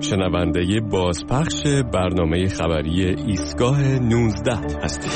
شنونده بازپخش برنامه خبری ایستگاه 19 هستید.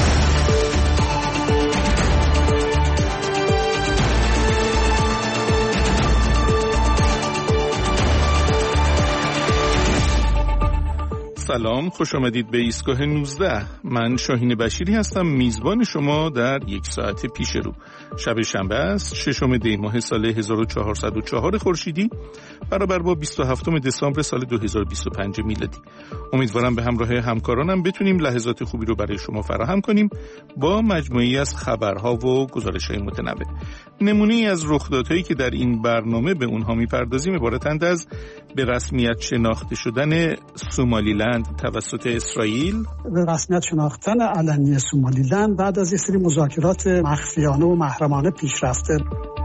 سلام، خوش آمدید به ایستگاه 19. من شاهین بشیری هستم، میزبان شما در یک ساعت پیش رو. شب شنبه است، 6 دی ماه سال 1404 خورشیدی برابر با 27 دسامبر سال 2025 میلادی. امیدوارم به همراه همکارانم بتونیم لحظات خوبی رو برای شما فراهم کنیم با مجموعه‌ای از خبرها و گزارش‌های متنوع. نمونه‌ای از رخدادهایی که در این برنامه به اونها می‌پردازیم عبارتند از به رسمیت شناخته شدن سومالیلند توسط اسرائیل، به رسمیت شناختن علنی سومالیلند بعد از یک سری مذاکرات مخفیانه و محرمانه پیش رفته.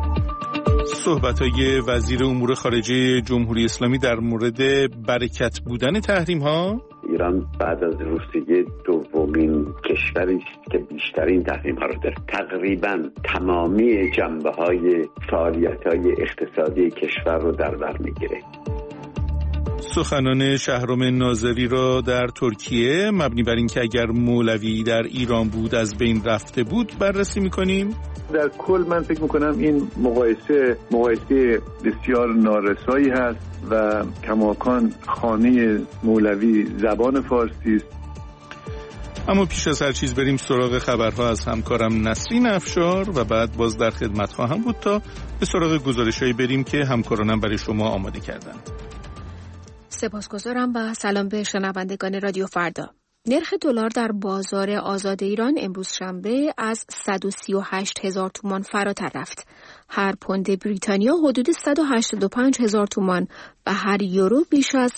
صحبت‌های وزیر امور خارجه جمهوری اسلامی در مورد برکت بودن تحریم‌ها. ایران بعد از روسیه دومین کشوری است که بیشترین تحریم‌ها را داره. تقریباً تمامی جنبه‌های فعالیت‌های اقتصادی کشور رو در بر می‌گیره. سخنان شهرام ناظری را در ترکیه مبنی بر اینکه اگر مولوی در ایران بود از بین رفته بود بررسی می‌کنیم. در کل من فکر میکنم این مقایسه بسیار نارسایی هست و کماکان خانه مولوی زبان فارسی است. اما پیش از هر چیز بریم سراغ خبرها از همکارم نسرین افشار و بعد باز در خدمت خواهم بود تا به سراغ گزارش‌هایی بریم که همکارانم برای شما آماده کردند. سپاسگزارم و سلام به شنوندگان رادیو فردا. نرخ دلار در بازار آزاد ایران امروز شنبه از 138,000 تومان فراتر رفت. هر پوند بریتانیا حدود 185,000 تومان و هر یورو بیش از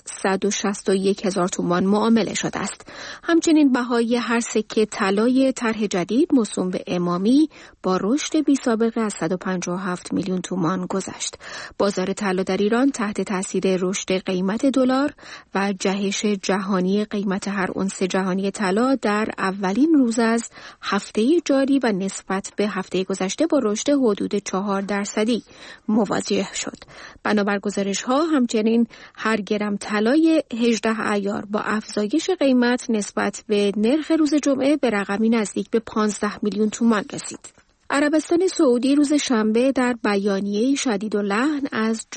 161,000 تومان معامله شده است. همچنین بهای هر سکه طلای طرح جدید موسوم به امامی با رشد بی‌سابقه از 157 میلیون تومان گذشت. بازار طلا در ایران تحت تاثیر رشد قیمت دلار و جهش جهانی قیمت هر اونس جهانی طلا در اولین روز از هفته جاری و نسبت به هفته گذشته با رشد حدود 4% مواجه شد. بنابر گزارش‌ها همچنین هر گرم طلای 18 ایار با افزایش قیمت نسبت به نرخ روز جمعه به رقمی نزدیک به 15 میلیون تومان رسید. عربستان سعودی روز شنبه در بیانیه‌ای شدیداللحن از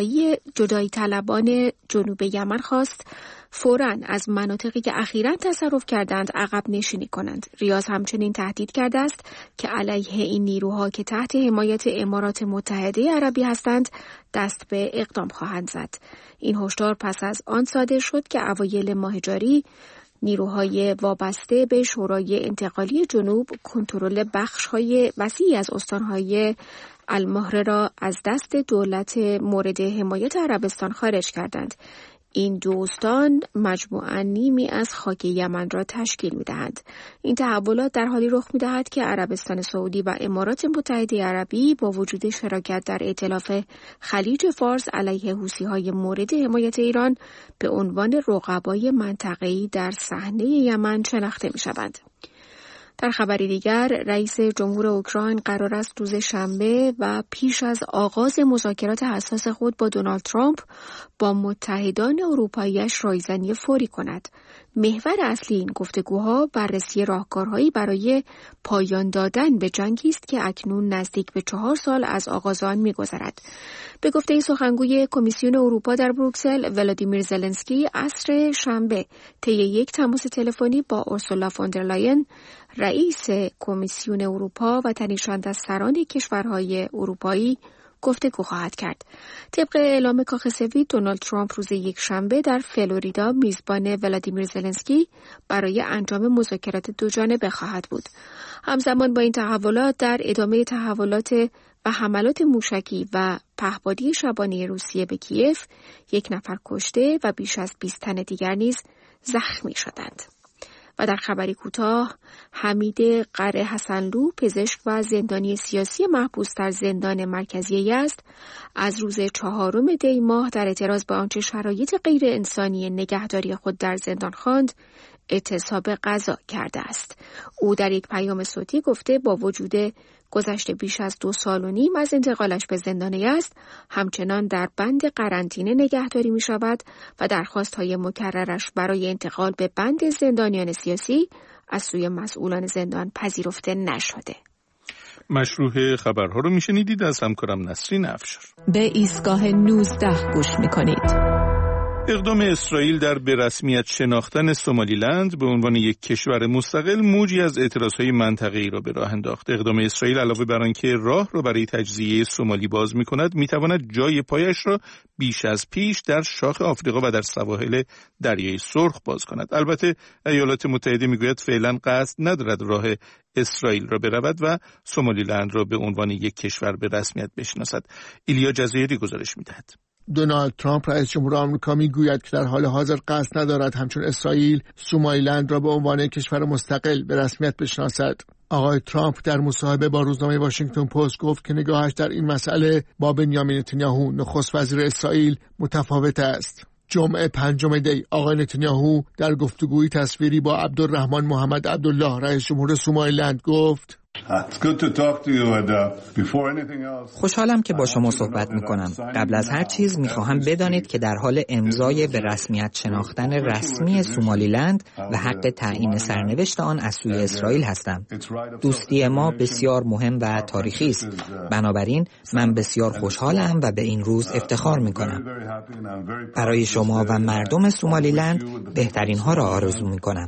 جدایی طلبان جنوب یمن خواست فوراً از مناطقی که اخیراً تصرف کردند عقب نشینی کنند. ریاض همچنین تهدید کرده است که علیه این نیروها که تحت حمایت امارات متحده عربی هستند دست به اقدام خواهند زد. این هشدار پس از آن صادر شد که اوایل ماه جاری نیروهای وابسته به شورای انتقالی جنوب کنترل بخش‌های وسیعی از استان‌های المهره را از دست دولت مورد حمایت عربستان خارج کردند. این دو استان مجموعاً نیمی از خاک یمن را تشکیل می‌دهند. این تحولات در حالی رخ می‌دهد که عربستان سعودی و امارات متحده عربی با وجود شراکت در ائتلاف خلیج فارس علیه حوثی‌های مورد حمایت ایران به عنوان رقبای منطقه‌ای در صحنه یمن شناخته می‌شوند. در خبری دیگر، رئیس جمهور اوکراین قرار است روز شنبه و پیش از آغاز مذاکرات حساس خود با دونالد ترامپ با متحدان اروپایی‌اش رایزنی فوری کند. محور اصلی این گفتگوها بررسی راهکارهایی برای پایان دادن به جنگی است که اکنون نزدیک به 4 سال از آغاز آن می‌گذرد. به گفته سخنگوی کمیسیون اروپا در بروکسل، ولادیمیر زلنسکی عصر شنبه طی یک تماس تلفنی با اورسولا فوندرلاین رئیس کمیسیون اروپا و تنیشاند از سران کشورهای اروپایی گفتگو خواهد کرد. طبق اعلام کاخ سفید، دونالد ترامپ روز یک شنبه در فلوریدا میزبان ولادیمیر زلنسکی برای انجام مذاکرات دوجانبه خواهد بود. همزمان با این تحولات، در ادامه تحولات و حملات موشکی و پهپادی شبانه روسیه به کیف، 1 نفر کشته و بیش از 20 تن دیگر نیز زخمی شدند. و در خبری کوتاه، حمید قره حسنلو، پزشک و زندانی سیاسی محبوس در زندان مرکزی یزد، از روز 4 دی ماه در اعتراض به آنچه شرایط غیر انسانی نگهداری خود در زندان خواند، اعتصاب غذا کرده است. او در یک پیام صوتی گفته با وجود گذشته بیش از 2.5 سال از انتقالش به زندان یزد همچنان در بند قرنطینه نگهداری می شود و درخواست‌های مکررش برای انتقال به بند زندانیان سیاسی از سوی مسئولان زندان پذیرفته نشده. مشروع خبرها رو میشنیدید از همکارم نسرین افشار. به ایستگاه 19 گوش میکنید. اقدام اسرائیل در به رسمیت شناختن سومالیلند به عنوان یک کشور مستقل موجی از اعتراضهای منطقه‌ای را به راه انداخت. اقدام اسرائیل علاوه بر آنکه راه را برای تجزیه سومالی باز می‌کند، می‌تواند جای پایش را بیش از پیش در شاخ آفریقا و در سواحل دریای سرخ باز کند. البته ایالات متحده می‌گوید فعلا قصد ندارد راه اسرائیل را برود و سومالیلند را به عنوان یک کشور به رسمیت بشناسد. ایلیا جزایری گزارش می‌دهد. دونالد ترامپ رئیس جمهور آمریکا میگوید که در حال حاضر قصد ندارد همچون اسرائیل سومالیلند را به عنوان کشور مستقل به رسمیت بشناسد. آقای ترامپ در مصاحبه با روزنامه واشنگتن پست گفت که نگاهش در این مسئله با بنیامین نتانیاهو نخست وزیر اسرائیل متفاوت است. جمعه 5 دی آقای نتانیاهو در گفتگوی تصویری با عبدالرحمن محمد عبدالله رئیس جمهور سومالیلند گفت: خوشحالم که با شما صحبت میکنم. قبل از هر چیز میخواهم بدانید که در حال امضای به رسمیت شناختن رسمی سومالیلند و حق تعیین سرنوشت آن از سوی اسرائیل هستم. دوستی ما بسیار مهم و تاریخی است. بنابراین من بسیار خوشحالم و به این روز افتخار میکنم. برای شما و مردم سومالیلند بهترین ها را آرزو میکنم.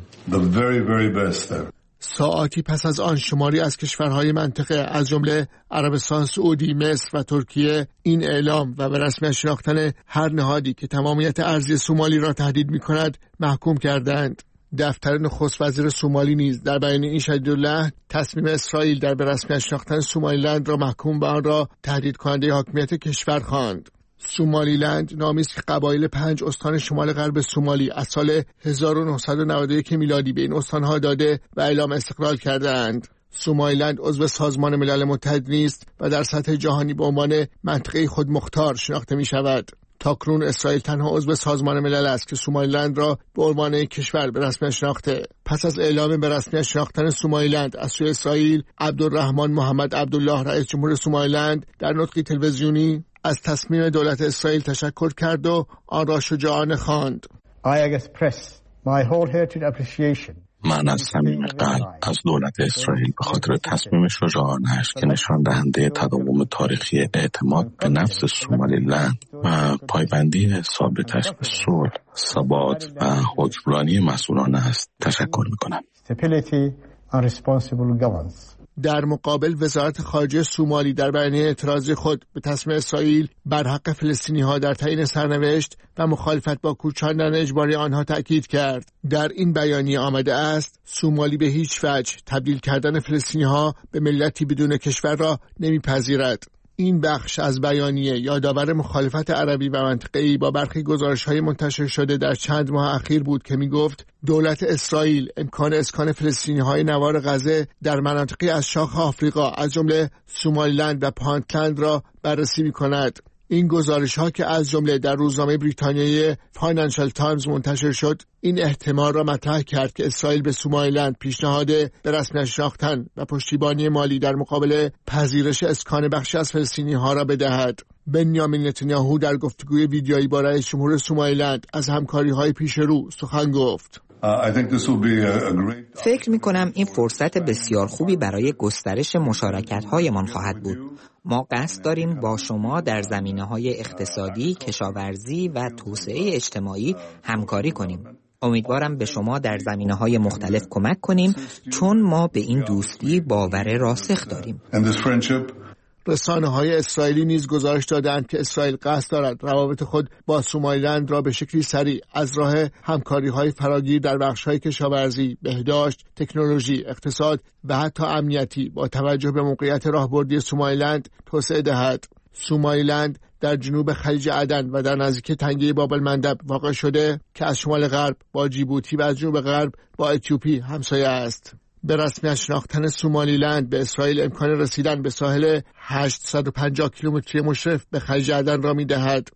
ساعاتی پس از آن شماری از کشورهای منطقه از جمله عربستان سعودی، مصر و ترکیه این اعلام و به رسمیت شناختن هر نهادی که تمامیت ارضی سومالی را تهدید می‌کند محکوم کردند. دفتر نخست وزیر سومالی نیز در بیان این شدیداللحن تصمیم اسرائیل در به رسمیت شناختن سومالیلند را محکوم به آن را تهدید کننده حاکمیت کشور خواند. سومالیلند نامی است که قبایل 5 استان شمال غرب سومالی از سال 1991 میلادی به این استانها داده و اعلام استقلال کرده‌اند. سومالیلند عضو سازمان ملل متحد نیست و در سطح جهانی به عنوان منطقه خودمختار شناخته می شود. تاکنون اسرائیل تنها عضو سازمان ملل است که سومالیلند را به عنوان کشور به رسمیت شناخته. پس از اعلام به رسمیت شناختن سومالیلند از سوی اسرائیل، عبدالرحمن محمد عبدالله رئیس جمهور سومالیلند در نطقی تلویزیونی از تصمیم دولت اسرائیل تشکر کرد و آن را شجاعانه خواند. من از صمیم قلب از دولت اسرائیل به خاطر تصمیم شجاعانه‌اش که نشان دهنده تداوم تاریخی اعتماد به نفس سومالیلند و پایبندی ثابتش به صلح، ثبات و حکمرانی مسئولانه است تشکر می‌کنم. در مقابل وزارت خارجه سومالی در بیانیه اعتراضی خود به تصمیم اسرائیل بر حق فلسطینی‌ها در تعیین سرنوشت و مخالفت با کوچاندن اجباری آنها تأکید کرد. در این بیانیه آمده است سومالی به هیچ وجه تبدیل کردن فلسطینی‌ها به ملتی بدون کشور را نمیپذیرد. این بخش از بیانیه یادآور مخالفت عربی و منطقه‌ای با برخی گزارش‌های منتشر شده در چند ماه اخیر بود که می‌گفت دولت اسرائیل امکان اسکان فلسطینی‌های نوار غزه در مناطقی از شاخ آفریقا از جمله سومالیلند و پانتلند را بررسی می‌کند. این گزارش‌ها که از جمله در روزنامه بریتانیایی فاینانشال تایمز منتشر شد، این احتمال را مطرح کرد که اسرائیل به سومالیلند پیشنهاد به رسمیت شناختن و پشتیبانی مالی در مقابل پذیرش اسکان بخشی از فلسطینی‌ها را بدهد. بنیامین نتانیاهو در گفتگوی ویدیویی با رئیس جمهور سومالیلند از همکاری‌های پیش رو سخن گفت. فکر می‌کنم این فرصت بسیار خوبی برای گسترش مشارکت‌هایمان خواهد بود. ما قصد داریم با شما در زمینه‌های اقتصادی، کشاورزی و توسعه اجتماعی همکاری کنیم. امیدوارم به شما در زمینه‌های مختلف کمک کنیم چون ما به این دوستی باور راسخ داریم. رسانه‌های اسرائیلی نیز گزارش دادند که اسرائیل قصد دارد روابط خود با سومالیلند را به شکلی سریع از راه همکاری‌های فراگیر در بخش‌های کشاورزی، بهداشت، تکنولوژی، اقتصاد و حتی امنیتی با توجه به موقعیت راهبردی سومالیلند توسعه دهد. سومالیلند در جنوب خلیج عدن و در نزدیکی تنگه باب المندب واقع شده که از شمال غرب با جیبوتی و از جنوب غرب با اتیوپی همسایه است. به رسمیت شناختن سومالیلند به اسرائیل امکان رسیدن به ساحل 850 کیلومتری مشرف به خلیج عدن را می‌دهد.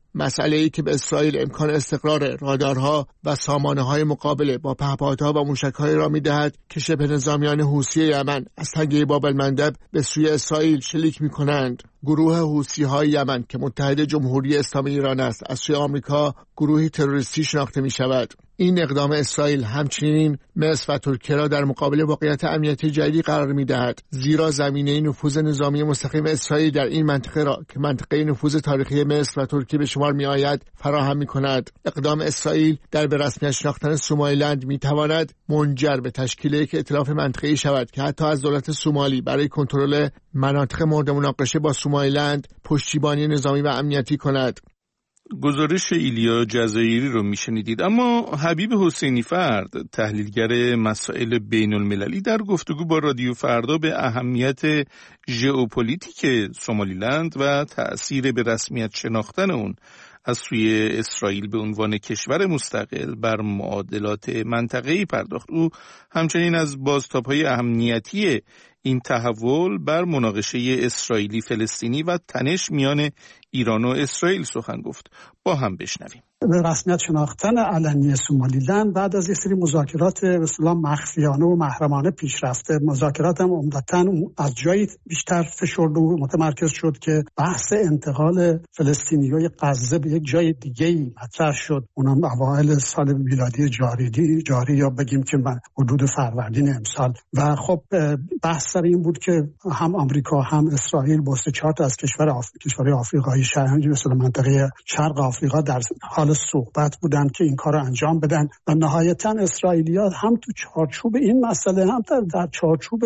مسئله‌ای که به اسرائیل امکان استقرار رادارها و سامانه‌های مقابله با پهپادها و موشک‌های را می‌دهد که شبه نظامیان حوثی یمن از تنگه باب المندب به سوی اسرائیل شلیک می‌کنند. گروه حوثی‌های یمن که متحد جمهوری اسلامی ایران است، از سوی آمریکا گروهی تروریستی شناخته می‌شود. این اقدام اسرائیل همچنین مصر و ترکیه را در مقابل واقعیت امنیتی جدیدی قرار می‌دهد، زیرا زمینه نفوذ نظامی مستقیم اسرائیل در این منطقه را که منطقه نفوذ تاریخی مصر و ترکیه به شمار می‌آید فراهم می‌کند. اقدام اسرائیل در به رسمیت شناختن سومالیلند می‌تواند منجر به تشکیل یک ائتلاف منطقه‌ای شود که حتی از دولت سومالی برای کنترل مناطق مورد مناقشه با سومالیلند پشتیبانی نظامی و امنیتی کند. گزارش ایلیا جزایری رو میشنیدید. اما حبیب حسینی فرد، تحلیلگر مسائل بین المللی، در گفتگو با رادیو فردا به اهمیت ژئوپلیتیک سومالیلند و تأثیر به رسمیت شناختن اون از سوی اسرائیل به عنوان کشور مستقل بر معادلات منطقه‌ای پرداخت. او همچنین از بازتاب‌های امنیتی این تحول بر مناقشه اسرائیلی فلسطینی و تنش میان ایران و اسرائیل سخن گفت. با هم بشنویم. به رسمیت شناختن علنی سومالیلند بعد از یک سری مذاکرات به اصطلاح مخفیانه و محرمانه پیش رفته، مذاکرات هم عمدتاً از جایی بیشتر فشرد و متمرکز شد که بحث انتقال فلسطینیای غزه به یک جای دیگه‌ای مطرح شد. اونم اوایل سال میلادی جاری یا بگیم که حدود فروردین امسال. و خب بحث سر این بود که هم آمریکا هم اسرائیل با 3-4 تا از کشورهای آفریقایی شرقی مثل منطقه شرق آفریقا در حال صحبت بودن که این کار رو انجام بدن و نهایتا اسرائیلی‌ها هم تو چارچوب این مسئله هم در چارچوب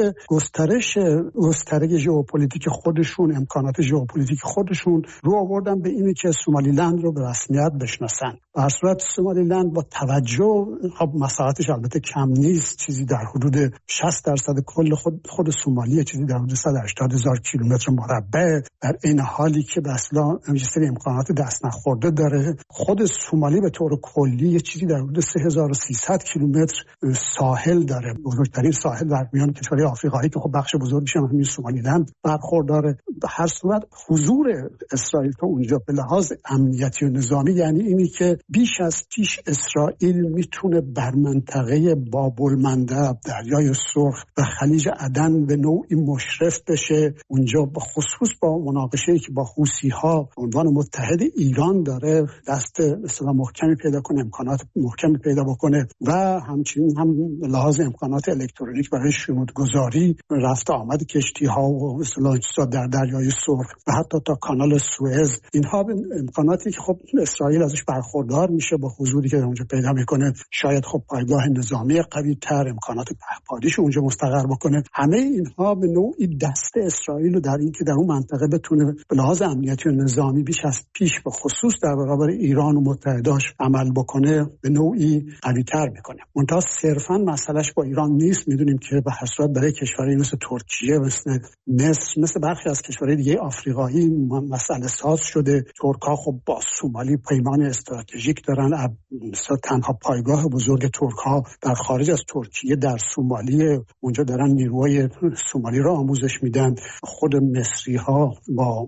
گستره ژئوپلیتیک خودشون، امکانات ژئوپلیتیک خودشون رو آوردن به اینی که سومالیلند رو به رسمیت بشناسن. در صورت سومالیلند با توجه، خب مساحتش البته کم نیست، چیزی در حدود 60% کل خود سومالیه، چیزی در حدود 180,000 کیلومتر مربع، در این حالی که به اصلا یه سری امکانات دست نخورده داره. خود سومالی به طور کلی یه چیزی در حدود 3300 کیلومتر ساحل داره، بزرگترین ساحل در میان کشورهای آفریقایی که خب بخش بزرگیش هم همین سومالیلند برخورداره. به هر صورت حضور اسرائیل تو اونجا به لحاظ امنیتی و نظامی یعنی اینی که بیش از پیش اسرائیل میتونه بر منطقه باب المندب، دریای سرخ و خلیج عدن به نوعی مشرف بشه. اونجا به خصوص با مناقشه‌ای که با حوثی‌ها به عنوان متحد ایران داره دست مثلا محکمی پیدا کنه، امکانات محکمی پیدا بکنه و همچنین هم لحاظ امکانات الکترونیک برای شنودگذاری، رفت آمد کشتی‌ها و مثلا در دریای سرخ و حتی تا کانال سوئز. اینها امکاناتی که خب اسرائیل ازش برخوردار میشه با حضوری که اونجا پیدا میکنه. شاید خب پایگاه نظامی قوی‌تر، امکانات پهپادیش اونجا مستقر بکنه. همه اینها به نوعی دست اسرائیل رو در این که در اون منطقه بتونه به لحاظ امنیتی و نظامی بیش از پیش به خصوص در برابر ایران و متحداش عمل بکنه به نوعی قوی‌تر میکنه. منتها صرفاً مسئلهش با ایران نیست. میدونیم که به هر صورت برای کشورهای مثل ترکیه، مثل مصر، مثل برخی از کشورهای دیگه آفریقایی مسئله ساز شده. ترک‌ها خب با سومالی پیمان استراتژیک دارن. مثلا تنها پایگاه بزرگ ترک‌ها در خارج از ترکیه در سومالی، اونجا دارن نیروهای سومالی را آموزش میدن. خود مصری‌ها با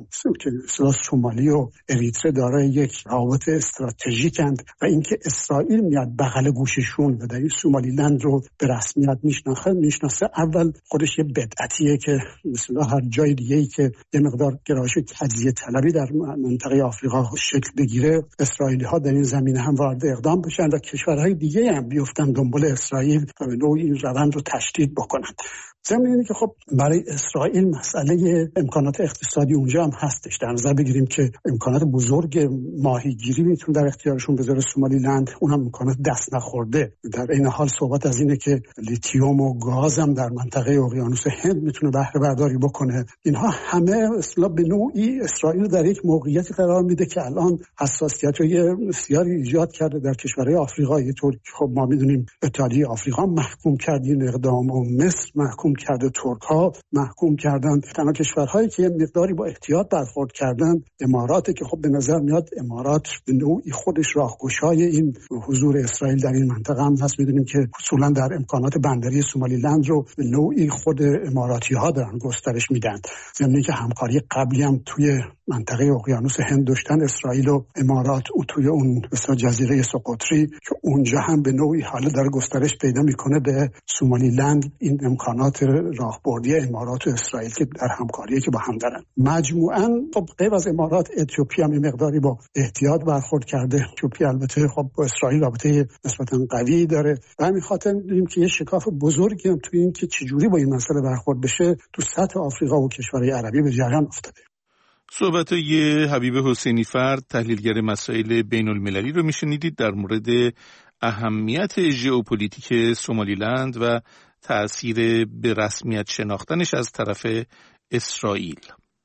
سومالی و اریتره داره یک روابط استراتژیکند و اینکه اسرائیل میاد بغل گوششون و در این سومالیلند رو به رسمیت میشناسه، اول خودش یه بدعتیه که مثلا هر جای دیگه‌ای که یه مقدار گرایش تجزیه طلبی در منطقه آفریقا شکل بگیره، اسرائیلی‌ها در این زمینه هم وارد اقدام بشن و کشورهای دیگه هم بیفتن دنبال اسرائیل و به نوعی این روند رو تشدید بکنن. ضمن اینه که خب برای اسرائیل مسئله امکانات اقتصادی اونجا هم هستش. در نظر بگیریم که امکانات بزرگ ماهیگیری میتونه در اختیارشون بذاره سومالیلند، اونم امکانات دست نخورده. در این حال صحبت از اینه که لیتیوم و گاز هم در منطقه اقیانوس هند میتونه بهره برداری بکنه. اینها همه اصلا به نوعی اسرائیل در یک موقعیتی قرار میده که الان حساسیت‌های بسیاری ایجاد کرده در کشورهای آفریقایی. طور خب ما میدونیم اتحادیه آفریقا محکوم کرد این اقدام و مصر محکوم کرده ترک‌ها محکوم کردند. تنها کشورهایی که مقداری با احتیاط برخورد کردند اماراته که خب به نظر میاد امارات به نوعی خودش راهگشای این حضور اسرائیل در این منطقه هم هست. میدونیم که اصولا در امکانات بندری سومالیلند رو به نوعی خود اماراتی‌ها دارن گسترش میدن. ضمن که همکاری قبلی هم توی منطقه اقیانوس هند داشتن اسرائیل و امارات او توی اون مثلا جزیره سقطری که اونجا هم به نوعی حالا داره گسترش پیدا میکنه به سومالیلند این امکانات راهبردی امارات و اسرائیل که در همکاریه که با هم دارن. مجموعاً خب غیر از امارات اتیوپی هم مقداری با احتیاط برخورد کرده. اتیوپی البته خب با اسرائیل رابطه نسبتاً قوی داره و همین خاطر می‌دونیم که یه شکاف بزرگی هم توی این که چجوری با این مسئله برخورد بشه تو سطح آفریقا و کشورهای عربی به جریان افتاده. صحبت‌های حبیب حسینی فرد تحلیلگر مسائل بین المللی رو میشنیدید در مورد اهمیت ژئوپلیتیک سومالیلند و تأثیر به رسمیت شناختنش از طرف اسرائیل.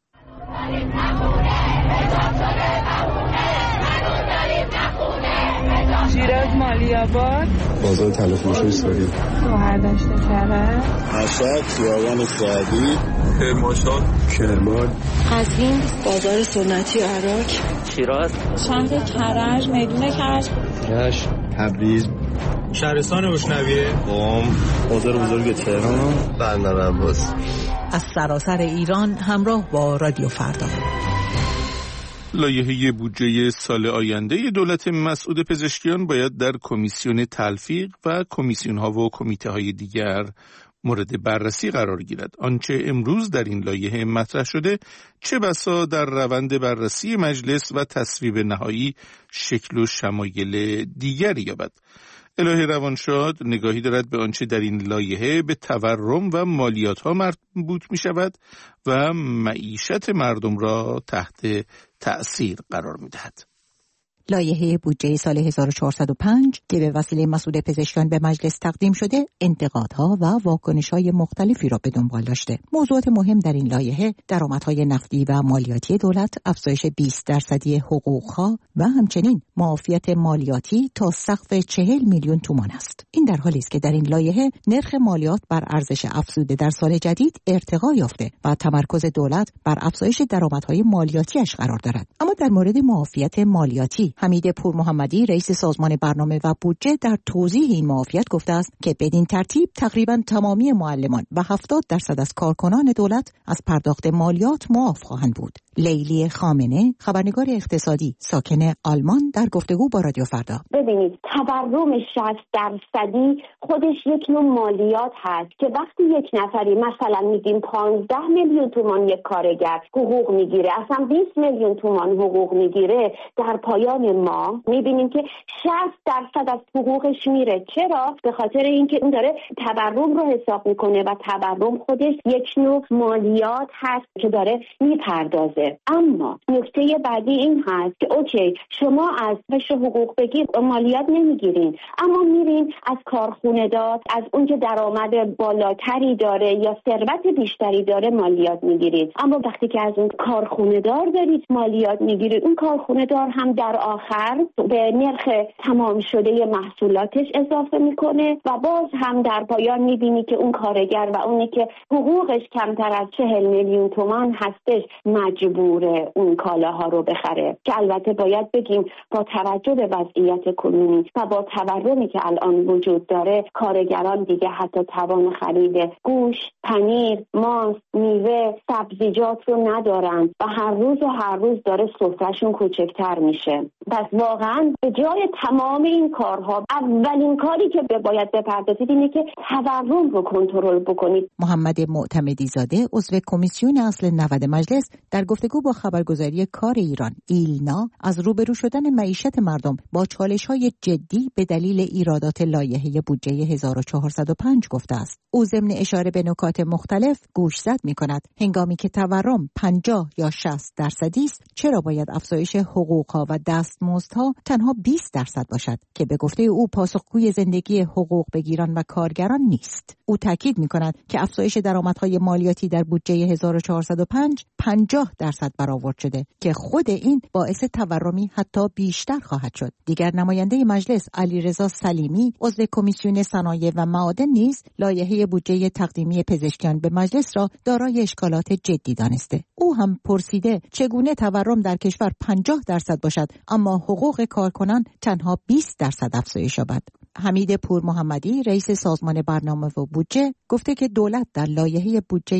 شیراز مالی‌آباد، بازار تلفروشی سوری، شهرداشت کرج، مشهد، خیابان سعدی، کرمانشاه، کرمان، قزوین، بازار سنتی عراق، شیراز، شهر کرج، میدون کرج، رشت، تبریز، شهرستان بشنویه، قم، بازار بزرگ تهران، بندر عباس. از سراسر ایران همراه با رادیو فردا. لایحه بودجه سال آینده دولت مسعود پزشکیان باید در کمیسیون تلفیق و کمیسیون‌ها و کمیته‌های دیگر مورد بررسی قرار گیرد. آنچه امروز در این لایحه مطرح شده چه بسا در روند بررسی مجلس و تصویب نهایی شکل و شمایل دیگری یابد. الهی روانشاد نگاهی دارد به آنچه در این لایحه به تورم و مالیات‌ها مربوط می شود و معیشت مردم را تحت تأثیر قرار می دهد. لایحه بودجه سال 1405 که به وسیله مسعود پزشکیان به مجلس تقدیم شده انتقادها و واکنش‌های مختلفی را به دنبال داشته. موضوعات مهم در این لایحه درآمدهای نفتی و مالیاتی دولت، افزایش 20% حقوقها و همچنین معافیت مالیاتی تا سقف 40 میلیون تومان است. این در حالی است که در این لایحه نرخ مالیات بر ارزش افزوده در سال جدید ارتقا یافته و تمرکز دولت بر افزایش درآمدهای مالیاتیش قرار دارد. اما در مورد معافیت مالیاتی حمید پورمحمدی رئیس سازمان برنامه و بودجه در توضیح این معافیت گفته است که بدین ترتیب تقریباً تمامی معلمان و 70% از کارکنان دولت از پرداخت مالیات معاف خواهند بود. لیلی خامنه خبرنگار اقتصادی ساکن آلمان در گفتگو با رادیو فردا: ببینید تورم 60% خودش یک نوع مالیات هست که وقتی یک نفری مثلا میگیم 15 میلیون تومان یک کارگر حقوق میگیره، اصلا 20 میلیون تومان حقوق میگیره، در پایان ما میبینیم که 60% از حقوقش میره. چرا؟ به خاطر اینکه اون داره تورم رو حساب میکنه و تورم خودش یک نوع مالیات هست که داره میپردازه. اما نکته بعدی این هست که اوکی شما از قشر حقوق بگیر مالیات نمیگیرین، اما میرین از کارخونه دار، از اون که درآمد بالاتری داره یا ثروت بیشتری داره مالیات میگیرید. اما وقتی که از اون کارخونه دار دارید مالیات میگیرید، اون کارخونه دار هم در آخر به نرخ تمام شده محصولاتش اضافه میکنه و باز هم در پایان میبینی که اون کارگر و اونی که حقوقش کمتر از 40 میلیون تومان هستش مجبوره اون کالاها رو بخره، که البته باید بگیم با توجه به وضعیت کنونی و با تورمی که الان وجود داره کارگران دیگه حتی توان خرید گوشت، پنیر، ماست، میوه، سبزیجات رو ندارن و هر روز داره سفرهشون کوچکتر میشه. پس واقعا به جای تمام این کارها اولین کاری که باید بپردازید اینه که تورم رو کنترل بکنید. محمد معتمدی زاده عضو کمیسیون اصل 90 مجلس در گفتگو با خبرگزاری کار ایران ایلنا از روبرو شدن معیشت مردم با چالش‌های جدی به دلیل ایرادات لایحه بودجه 1405 گفته است. او ضمن اشاره به نکات مختلف گوشزد می‌کند هنگامی که تورم 50 یا 60% است چرا باید افزایش حقوق‌ها و دستمزدها تنها 20% باشد که به گفته او پاسخگوی زندگی حقوق بگیران و کارگران نیست. او تاکید می‌کند که افزایش درآمدهای مالیاتی در بودجه 1405 50% 50% برآورد شده که خود این باعث تورمی حتی بیشتر خواهد شد. دیگر نماینده مجلس علیرضا سلیمی عضو کمیسیون صنایع و معادن نیز لایحه بودجه تقدیمی پزشکیان به مجلس را دارای اشکالات جدی دانسته. او هم پرسیده چگونه تورم در کشور 50% باشد اما حقوق کارکنان تنها 20% افزایش یابد. حمید پور محمدی رئیس سازمان برنامه و بودجه گفته که دولت در لایحه بودجه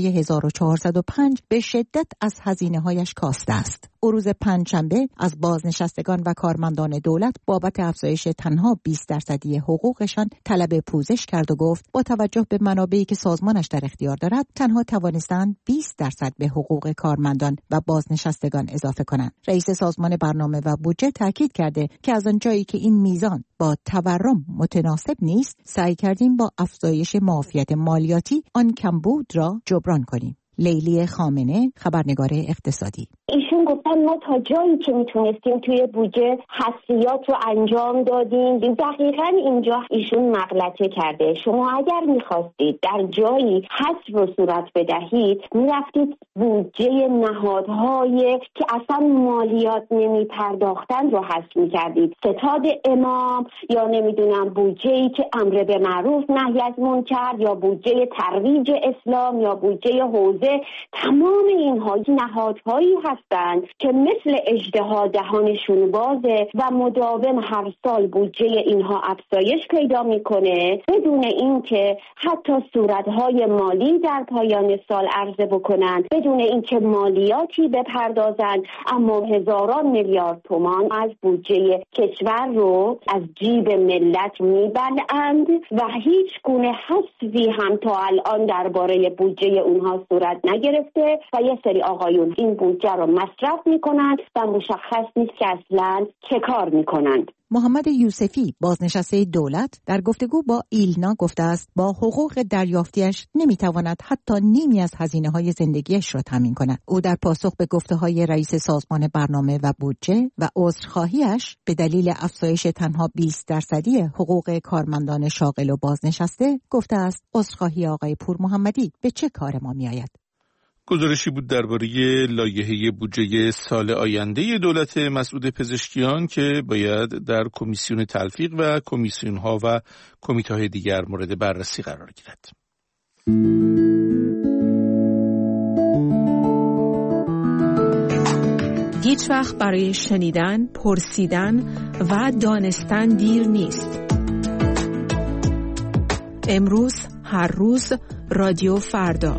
1405 به شدت از هزینه‌هایش کاسته است. او روز پنجشنبه از بازنشستگان و کارمندان دولت بابت افزایش تنها 20% حقوقشان طلب پوزش کرد و گفت با توجه به منابعی که سازمانش در اختیار دارد تنها توانستند 20% به حقوق کارمندان و بازنشستگان اضافه کنند. رئیس سازمان برنامه و بودجه تاکید کرده که از آنجایی که این میزان با تورم متناسب نیست، سعی کردیم با افزایش معافیت مالیاتی آن کمبود را جبران کنیم. لیلی خامنه، خبرنگار اقتصادی: ایشون گفتن ما تا جایی که میتونستیم توی بودجه حذفیات رو انجام دادیم. دقیقاً اینجا ایشون مغلطه کرده. شما اگر میخواستید در جایی حذف رو صورت بدهید میرفتید بودجه نهادهای که اصلا مالیات نمیپرداختن رو حذف میکردید. ستاد امام یا نمیدونم بودجه‌ای که امر به معروف نهی از منکر یا بودجه ترویج اسلام یا بودجه حوزه، تمام اینها نهادهایی هستند که مثل اژدها دهانشون بازه و مداوم هر سال بودجه اینها افزایش پیدا میکنه بدون اینکه حتی صورتهای مالی در پایان سال عرضه بکنند، بدون اینکه مالیاتی بپردازند، اما هزاران میلیارد تومان از بودجه کشور رو از جیب ملت میبلند و هیچ گونه حذفی هم تا الان درباره بودجه اونها صورت نگرفته و یه سری آقایون این بودجه رو مصرف میکنند و مشخص نیست که اصلا چه کار میکنند. محمد یوسفی بازنشسته دولت در گفتگو با ایلنا گفته است با حقوق دریافتیش نمیتواند حتی نیمی از هزینه‌های زندگیش را تامین کند. او در پاسخ به گفته‌های رئیس سازمان برنامه و بودجه و عذرخواهیش به دلیل افزایش تنها 20% حقوق کارمندان شاغل و بازنشسته گفته است عذرخواهی آقای پور محمدی به چه کار ما میآید؟ گزارشی بود درباره لایحه بودجه سال آینده دولت مسعود پزشکیان که باید در کمیسیون تلفیق و کمیسیون‌ها و کمیته‌های دیگر مورد بررسی قرار گیرد. هیچ وقت برای شنیدن، پرسیدن و دانستن دیر نیست. امروز، هر روز، رادیو فردا.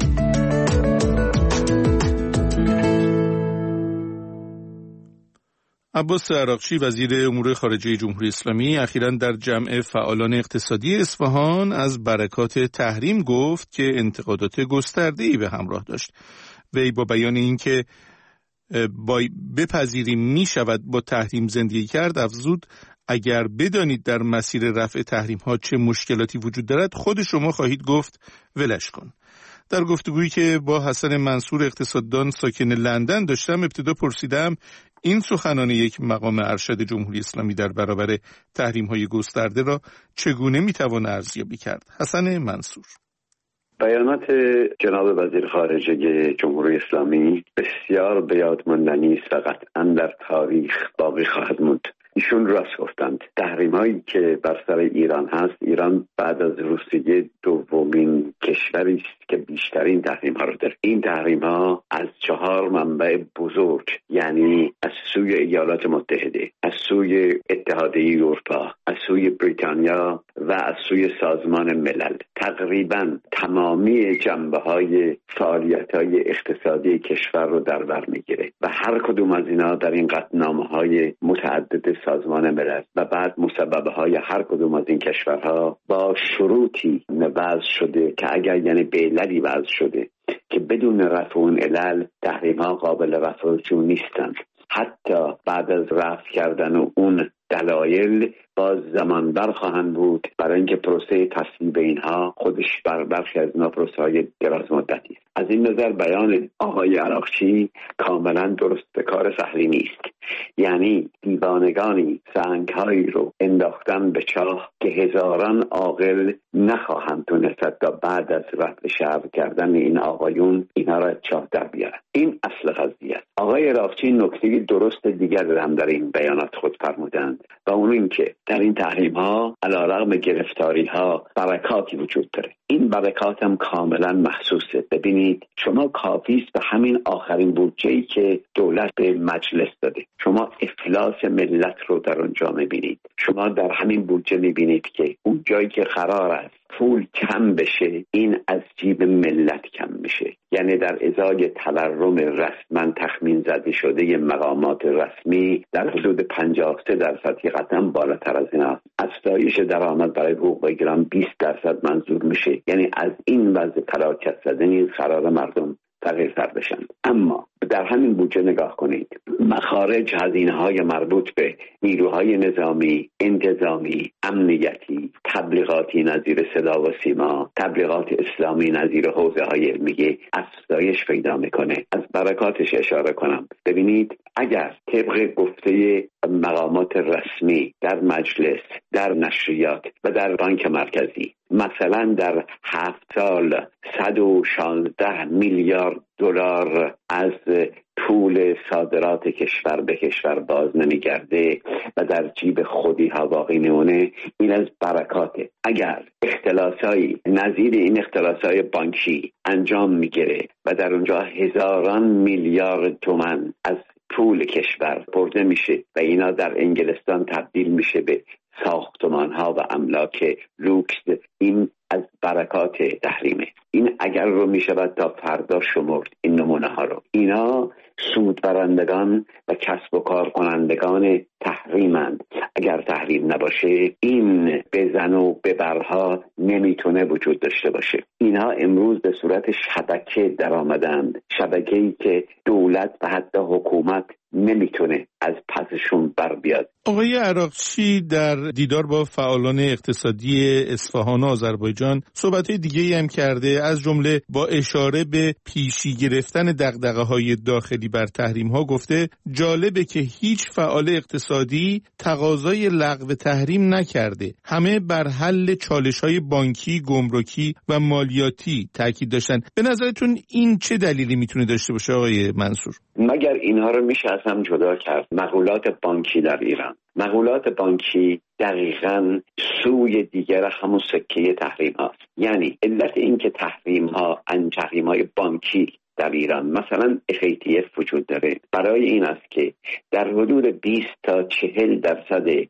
عباس عراقچی وزیر امور خارجه جمهوری اسلامی اخیراً در جمع فعالان اقتصادی اصفهان از برکات تحریم گفت که انتقادات گسترده‌ای به همراه داشت. وی با بیان اینکه بپذیریم می شود با تحریم زندگی کرد افزود اگر بدانید در مسیر رفع تحریم ها چه مشکلاتی وجود دارد خود شما خواهید گفت ولش کن. در گفتگویی که با حسن منصور اقتصاددان ساکن لندن داشتم ابتدا پرسیدم این سخنان یک مقام ارشد جمهوری اسلامی در برابر تحریم‌های گسترده را چگونه میتوان ارزیابی کرد؟ حسن منصور: بیانات جناب وزیر خارجه جمهوری اسلامی بسیار به یاد ماندنی است و قطعاً در تاریخ باقی خواهد موند. ایشون راست گفتند. تحریم‌هایی که بر سر ایران هست، ایران بعد از روسیه دومین کشوری است که بیشترین تحریم‌ها رو داره. این تحریم‌ها از 4 منبع بزرگ، یعنی از سوی ایالات متحده، از سوی اتحادیه اروپا، از سوی بریتانیا و از سوی سازمان ملل، تقریباً تمامی جنبه‌های فعالیت‌های اقتصادی کشور رو در بر می‌گیره و هر کدوم از اینا در این قطعنامه‌های متعدد سازمان ملل و بعد مسببه‌های هر کدوم از این کشورها با شروطی وضع شده که اگر یعنی به عللی وضع شده که بدون رفع اون علل تحریم‌ها قابل رفع نیستند. حتی بعد از رفع کردن اون دلایل باز زمان بر خواهند بود، برای اینکه پروسه تصویب اینها خودش برخی از اینا پروسه‌های دراز مدتی است. از این نظر بیان آقای عراقچی کاملا درست کار سهلی نیست. یعنی دیوانگانی سنگ‌هایی رو انداختن به چاه که هزاران عاقل نخواهند تونست تا بعد از رفع شر کردن این آقایون اینا را چاه در بیارن. این اصل قضیه است. آقای عراقچی نکته درست دیگر هم در این بیانات خود فرمودند و اون این که در این تحریم‌ها علیرغم گرفتاری‌ها برکاتی وجود داره. این برکات هم کاملا محسوسه. ببینید شما کافیست به همین آخرین بودجه‌ای که دولت به مجلس داده، شما افلاس ملت رو در اونجا می‌بینید. شما در همین بودجه می‌بینید که اون جایی که قرار است پول کم بشه، این از جیب ملت کم میشه. یعنی در ازای تورم رسما تخمین زده شده مقامات رسمی در حدود 53% قطعا بالاتر از این است. افزایش درآمد برای حقوق بگیران 20% منظور میشه. یعنی از این وضع فلاکت زدنی قرار مردم تغییر بشن. اما در همین بودجه نگاه کنید، مخارج هزینه‌های مربوط به نیروهای نظامی، انتظامی، امنیتی، تبلیغاتی نظیر صدا و سیما، تبلیغات اسلامی نظیر حوزه‌های علمیه افزایش پیدا میکنه. از برکاتش اشاره کنم. ببینید اگر طبق گفته مقامات رسمی در مجلس، در نشریات و در بانک مرکزی مثلا در 7 سال 116 میلیارد دلار از پول صادرات کشور به کشور باز نمیگرده و در جیب خودی ها باقی میمونه، این از برکاته. اگر اختلاسایی نظیر این اختلاسای بانکی انجام میگیره و در اونجا هزاران میلیارد تومان از پول کشور برده میشه و اینا در انگلستان تبدیل میشه به ساختمان ها و املاک لوکس، این از برکات تحریمه. این اگر رو میشود تا فردا شمرد این نمونه ها رو. اینا سود برندگان و کسب و کار کنندگان تحریمند. اگر تحریم نباشه این بزن و ببرها نمیتونه وجود داشته باشه. اینها امروز به صورت شبکه در آمدند، شبکه‌ای که دولت و حتی حکومت نمیتونه از پسشون بر بیاد. آقای عراقچی در دیدار با فعالان اقتصادی اصفهان و آذربایجان صحبت‌های دیگه‌ای هم کرده، از جمله با اشاره به پیشی گرفتن دغدغه‌های داخلی بر تحریم‌ها گفته جالبه که هیچ فعال اقتصادی تقاضای لغو تحریم نکرده، همه بر حل چالش‌های بانکی، گمرکی و مالیاتی تاکید داشتن. به نظرتون این چه دلیلی میتونه داشته باشه آقای منصور؟ مگر اینها رو میشه از هم جدا کرد؟ مقولات بانکی در ایران، مقولات بانکی دقیقاً سوی دیگر همون سکه تحریم هاست. یعنی علت این که تحریم های بانکی در ایران مثلا FATF وجود داره برای این است که در حدود 20 تا 40%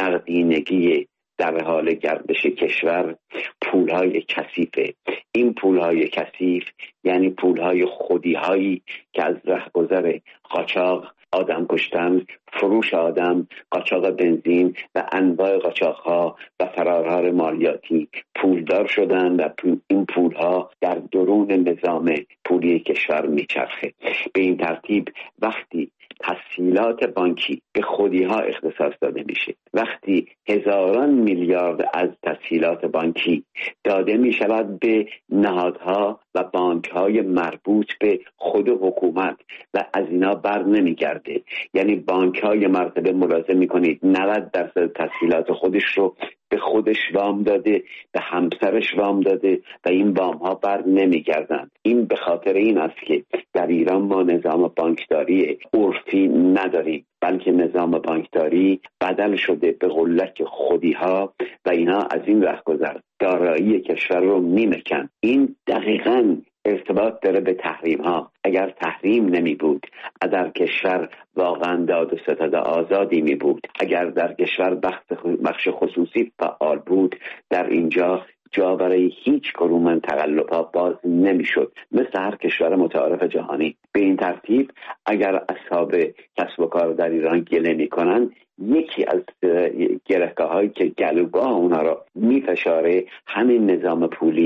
نقدینگی در حال گردش کشور پولهای کثیفه. این پولهای کثیف یعنی پولهای خودی‌هایی که از رهگذر قاچاق، آدم کشتن، فروش آدم، قاچاق بنزین و انواع قاچاق‌ها و فرارهای مالیاتی پولدار شدن و این پولها در درون نظام پولی کشور میچرخه. به این ترتیب وقتی تسهیلات بانکی به خودی‌ها اختصاص داده میشه، وقتی هزاران میلیارد از تسهیلات بانکی داده میشود به نهادها و بانک‌های مربوط به خود حکومت و از اینا بر نمیگرده، یعنی بانک‌های مرتبه ملاحظه میکنید 90% تسهیلات خودش رو به خودش وام داده، به همسرش وام داده و این وام ها بر نمیگردن. این به خاطر این است که در ایران ما نظام بانکداری عرفی نداریم، بلکه نظام بانکداری بدل شده به قلک خودی ها و اینا از این رهگذر دارایی کشور رو میمکن. این دقیقاً ارتباط داره به تحریم ها. اگر تحریم نمی بود، اگر کشور واقعا داد و ستد آزادی می بود، اگر در کشور بخش خصوصی فعال بود، در اینجا جا برای هیچ کدوم من تقلب ها باز نمی شد، مثل هر کشور متعارف جهانی. به این ترتیب اگر اصحاب کسب و کار در ایران گله می کنن، یکی از گرهگاه هایی که گلوگاه اونا را می فشاره همین نظام پولی،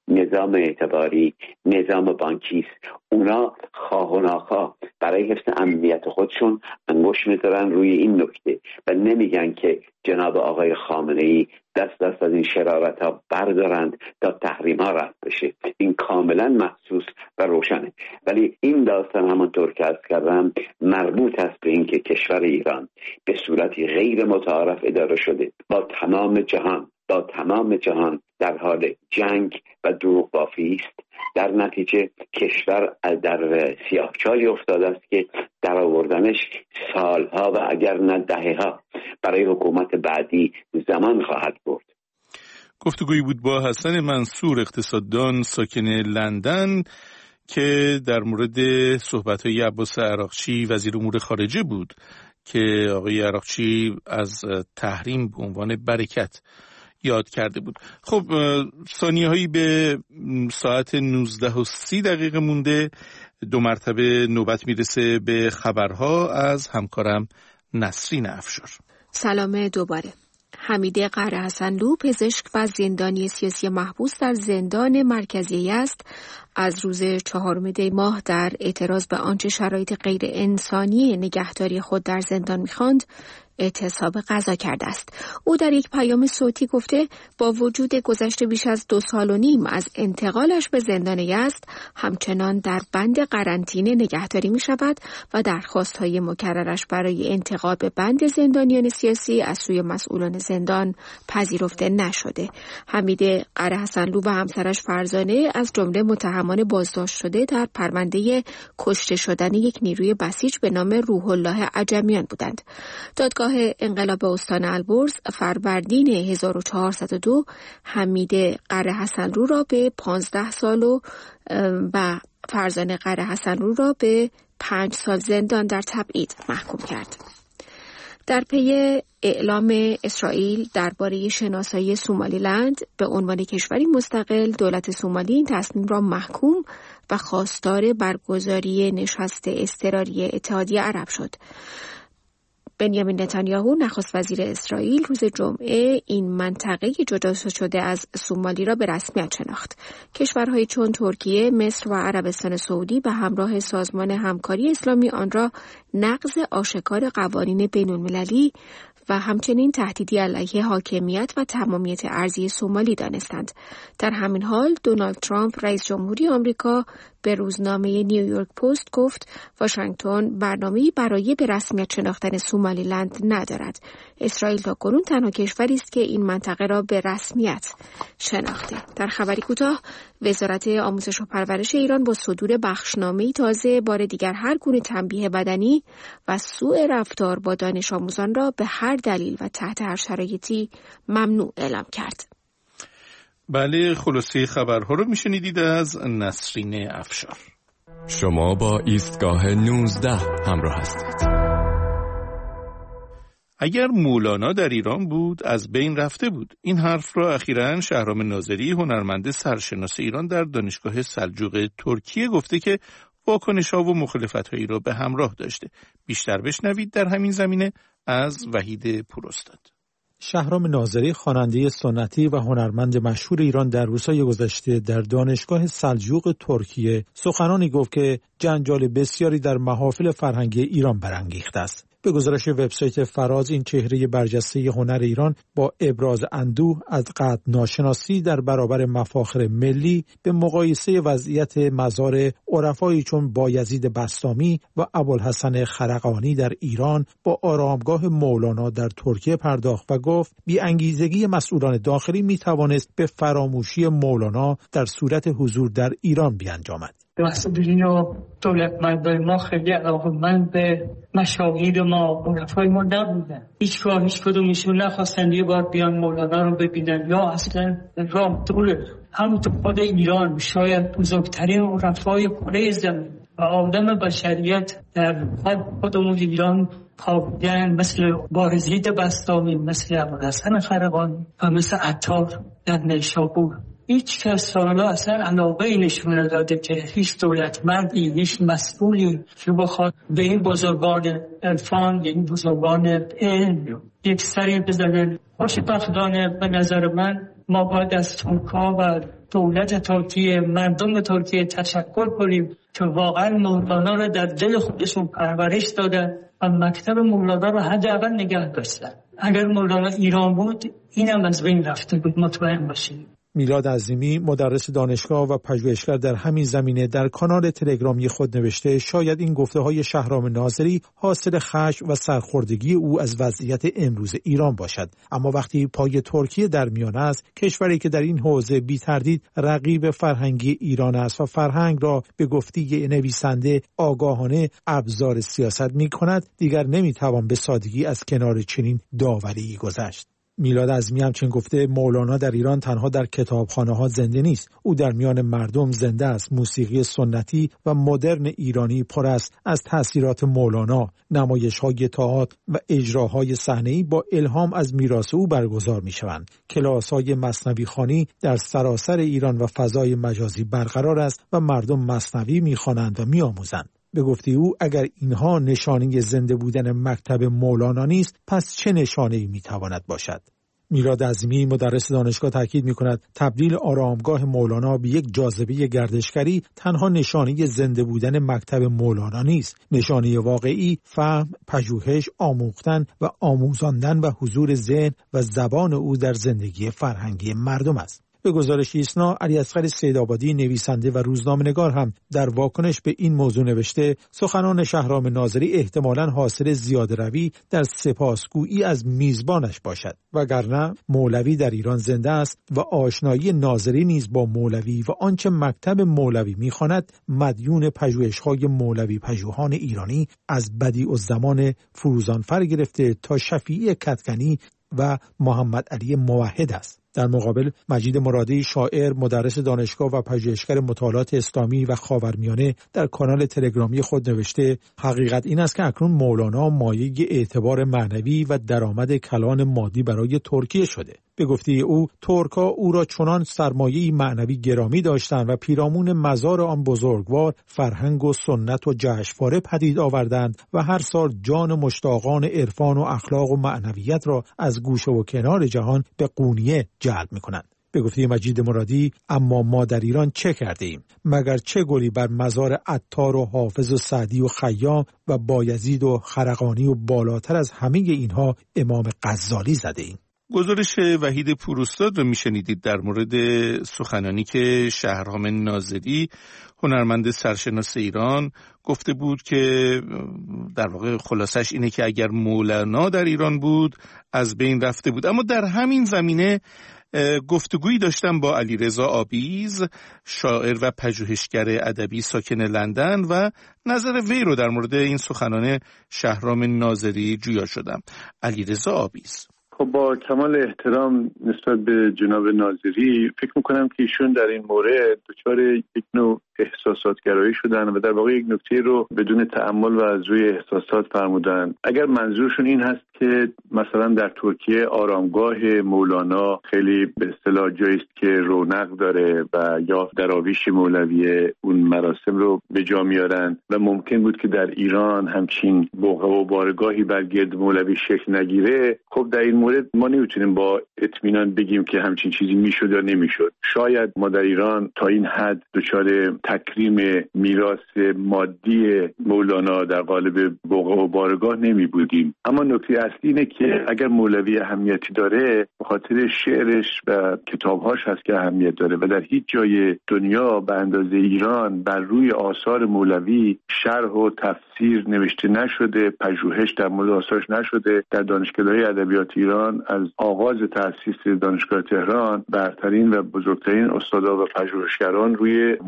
نظام اعتباری، نظام بانکی است. اونا خواه و ناخواه برای حفظ امنیت خودشون انگشت میذارن روی این نکته و نمیگن که جناب آقای خامنه‌ای دست از این شرارت ها بردارند تا تحریم ها رفع بشه. این کاملا محسوس و روشنه. ولی این داستان همانطور که عرض کردم مربوط است به این که کشور ایران به صورتی غیر متعارف اداره شده، با تمام جهان در حال جنگ و دروغ بافی است. در نتیجه کشور در سیاهچالی افتاده است که در آوردنش سالها و اگر نه دهه‌ها برای حکومت بعدی زمان خواهد برد. گفتگویی بود با حسن منصور، اقتصاددان ساکن لندن، که در مورد صحبت‌های عباس عراقچی وزیر امور خارجه بود که آقای عراقچی از تحریم به عنوان برکت یاد کرده بود. خب ثانیه‌هایی به ساعت 19:30 مونده. 2 مرتبه نوبت میرسه به خبرها از همکارم نسرین افشار. سلام دوباره. حمیده قره‌حسنلو، پزشک و زندانی سیاسی محبوس در زندان مرکزی یزد، از روز 4 دی ماه در اعتراض به آنچه شرایط غیر انسانی نگهداری خود در زندان می‌خواند اعتصاب غذا کرده است. او در یک پیام صوتی گفته با وجود گذشته بیش از 2 سال و نیم از انتقالش به زندان یزد همچنان در بند قرنطینه نگهداری می شود و درخواست‌های مکررش برای انتقال به بند زندانیان سیاسی از سوی مسئولان زندان پذیرفته نشده. حمیده قره‌حسنلو و همسرش فرزانه از جمله متهمان بازداشت شده در پرونده کشته شدن یک نیروی بسیج به نام روح الله عجمیان بودند. دادگاه انقلاب استان البرز فروردین 1402 حمیده قره‌حسنلو را به 15 سال و فرزانه قره‌حسنلو را به 5 سال زندان در تبعید محکوم کرد. در پی اعلام اسرائیل درباره شناسایی سومالیلند به عنوان کشوری مستقل، دولت سومالی این تصمیم را محکوم و خواستار برگزاری نشست اضطراری اتحادیه عرب شد. بنیامین نتانیاهو نخست وزیر اسرائیل روز جمعه این منطقه جدا شده از سومالی را به رسمیت شناخت. کشورهای چون ترکیه، مصر و عربستان سعودی به همراه سازمان همکاری اسلامی آن را نقض آشکار قوانین بین‌المللی و همچنین تهدیدی علیه حاکمیت و تمامیت ارضی سومالی دانستند. در همین حال دونالد ترامپ رئیس جمهوری آمریکا به روزنامه نیویورک پست گفت واشنگتن برنامه‌ای برای به رسمیت شناختن سومالیلند ندارد. اسرائیل تاکنون تنها کشوری است که این منطقه را به رسمیت شناخته. در خبری کوتاه، وزارت آموزش و پرورش ایران با صدور بخشنامه‌ای تازه بار دیگر هر گونه تنبیه بدنی و سوء رفتار با دانش آموزان را به هر دلیل و تحت هر شرایطی ممنوع اعلام کرد. بله، خلاصه خبرها رو میشنیدید از نسرین افشار. شما با ایستگاه 19 همراه هستید. اگر مولانا در ایران بود از بین رفته بود. این حرف را اخیراً شهرام ناظری، هنرمند سرشناس ایران در دانشگاه سلجوق ترکیه گفته که واکنش‌ها و مخالفت‌هایی را به همراه داشته. بیشتر بشنوید در همین زمینه از وحید پوراستاد. شهرام ناظری، خواننده سنتی و هنرمند مشهور ایران، در روزهای گذشته در دانشگاه سلجوق ترکیه سخنانی گفت که جنجال بسیاری در محافل فرهنگی ایران برانگیخته است. به گزارش وبسایت فراز، این چهره برجسته هنر ایران با ابراز اندوه از قطع ناشناسی در برابر مفاخر ملی به مقایسه وضعیت مزار عرفایی چون بایزید بسطامی و ابوالحسن خرقانی در ایران با آرامگاه مولانا در ترکیه پرداخت و گفت بی‌انگیزگی مسئولان داخلی میتوانست به فراموشی مولانا در صورت حضور در ایران بیانجامد. مسئولین و دولتمندای ما خیلی علاقه‌مند به مشاهیر ما، عرفای ما نبودن. هیچ کدومشون نخواستن یه بار بیان مولانا رو ببینن یا اصلا راه دوره. همونطور خود ایران شاید بزرگترین عرفای کره زمین و آدم بشریت در خودمون ایران خوابیدن، مثل بایزید بسطامی، مثل ابوالحسن خرقانی و مثل عطار در نیشابور. هیچ کس حالا اصلا علاقه نشون نداده که هیچ دولتمندی، هیچ مسئولی که بخواد به این بزرگان عرفان، این بزرگان علم یک سری بزنن. خوشبختانه به نظر من ما باید از ترک‌ها و دولت ترکیه، مردم ترکیه تشکر کنیم که واقعا مولانا رو در دل خودشون پرورش دادن و مکتب مولانا رو حداقل نگه داشتن. اگر مولانا ایران بود اینم از بین رفته بود، مطمئن باشید. میلاد عظیمی مدرس دانشگاه و پژوهشگر در همین زمینه در کانال تلگرامی خود نوشته شاید این گفته‌های شهرام ناظری حاصل خشم و سرخوردگی او از وضعیت امروز ایران باشد، اما وقتی پای ترکیه در میان است، کشوری که در این حوزه بی تردید رقیب فرهنگی ایران است و فرهنگ را به گفته نویسنده آگاهانه ابزار سیاست می‌کند، دیگر نمی‌توان به سادگی از کنار چنین داوری گذشت. میلاد عظیمی همچنین گفته مولانا در ایران تنها در کتابخانه‌ها زنده نیست، او در میان مردم زنده است. موسیقی سنتی و مدرن ایرانی پر است از تأثیرات مولانا. نمایش‌های تئاتر و اجراهای صحنه‌ای با الهام از میراث او برگزار می‌شوند. کلاس‌های مثنوی خوانی در سراسر ایران و فضای مجازی برقرار است و مردم مثنوی می‌خوانند و می‌آموزند. به گفته او اگر اینها نشانه زنده بودن مکتب مولانا نیست، پس چه نشانه‌ای میتواند باشد؟ میلاد عظیمی مدرس دانشگاه تاکید می‌کند تبدیل آرامگاه مولانا به یک جاذبه گردشگری تنها نشانه زنده بودن مکتب مولانا نیست. نشانه واقعی فهم، پژوهش، آموختن و آموزاندن و حضور ذهن و زبان او در زندگی فرهنگی مردم است. به گزارش ایسنا، علیاصغر سیدآبادی نویسنده و روزنامه‌نگار هم در واکنش به این موضوع نوشته سخنان شهرام ناظری احتمالاً حاصل زیاده‌روی در سپاسگویی از میزبانش باشد، وگرنه مولوی در ایران زنده است و آشنایی ناظری نیز با مولوی و آنچه مکتب مولوی می‌خواند مدیون پژوهش‌های مولوی پژوهان ایرانی از بدیع‌الزمان فروزانفر گرفته تا شفیعی کدکنی و محمد علی موحد است. در مقابل مجید مرادی شاعر، مدرس دانشگاه و پژوهشگر مطالعات اسلامی و خاورمیانه در کانال تلگرامی خود نوشته حقیقت این است که اکنون مولانا مایه اعتبار معنوی و درآمد کلان مادی برای ترکیه شده. به گفته او ترک‌ها او را چنان سرمایه‌ای معنوی گرامی داشتند و پیرامون مزار آن بزرگوار فرهنگ و سنت و جشنواره پدید آوردند و هر سال جان مشتاقان عرفان و اخلاق و معنویت را از گوشه و کنار جهان به قونیه جلب می‌کنند. به گفته مجید مرادی اما ما در ایران چه کرده ایم؟ مگر چه گلی بر مزار عطار و حافظ و سعدی و خیام و بایزید و خرقانی و بالاتر از همه اینها امام غزالی زده ایم؟ گزارش وحید پوراستاد رو میشنیدید در مورد سخنانی که شهرام ناظری هنرمند سرشناس ایران گفته بود که در واقع خلاصش اینه که اگر مولانا در ایران بود از بین رفته بود. اما در همین زمینه گفتگویی داشتم با علیرضا آبیز، شاعر و پژوهشگر ادبی ساکن لندن و نظر وی رو در مورد این سخنان شهرام ناظری جویا شدم. علیرضا آبیز: خب با کمال احترام نسبت به جناب ناظری فکر میکنم که ایشون در این مورد دچار یک نوع احساساتگرایی شدن و در واقع یک نکته رو بدون تأمل و از روی احساسات فرمودن. اگر منظورشون این هست که مثلا در ترکیه آرامگاه مولانا خیلی به اصطلاح جایی است که رونق داره و یا دراویش مولوی اون مراسم رو به جا میارن و ممکن بود که در ایران همچین بقعه و بارگاهی بر گرد مولوی شکل نگیره، خب در این مورد ما نمیتونیم با اطمینان بگیم که همچین چیزی میشد یا نمیشد. شاید ما در ایران تا این حد دچار تکریم میراث مادی مولانا در قالب بقعه و بارگاه نمی بودیم. اما نکته اصلی اینه که اگر مولوی اهمیتی داره به خاطر شعرش و کتابهاش هست که اهمیت داره و در هیچ جای دنیا به اندازه ایران بر روی آثار مولوی شرح و تفسیر نوشته نشده، پژوهش در مورد آثارش نشده. در دانشکده‌های ادبیات ایران از آغاز تأسیس دانشگاه تهران برترین و بزرگترین استادا و پژوهشگران روی مولانا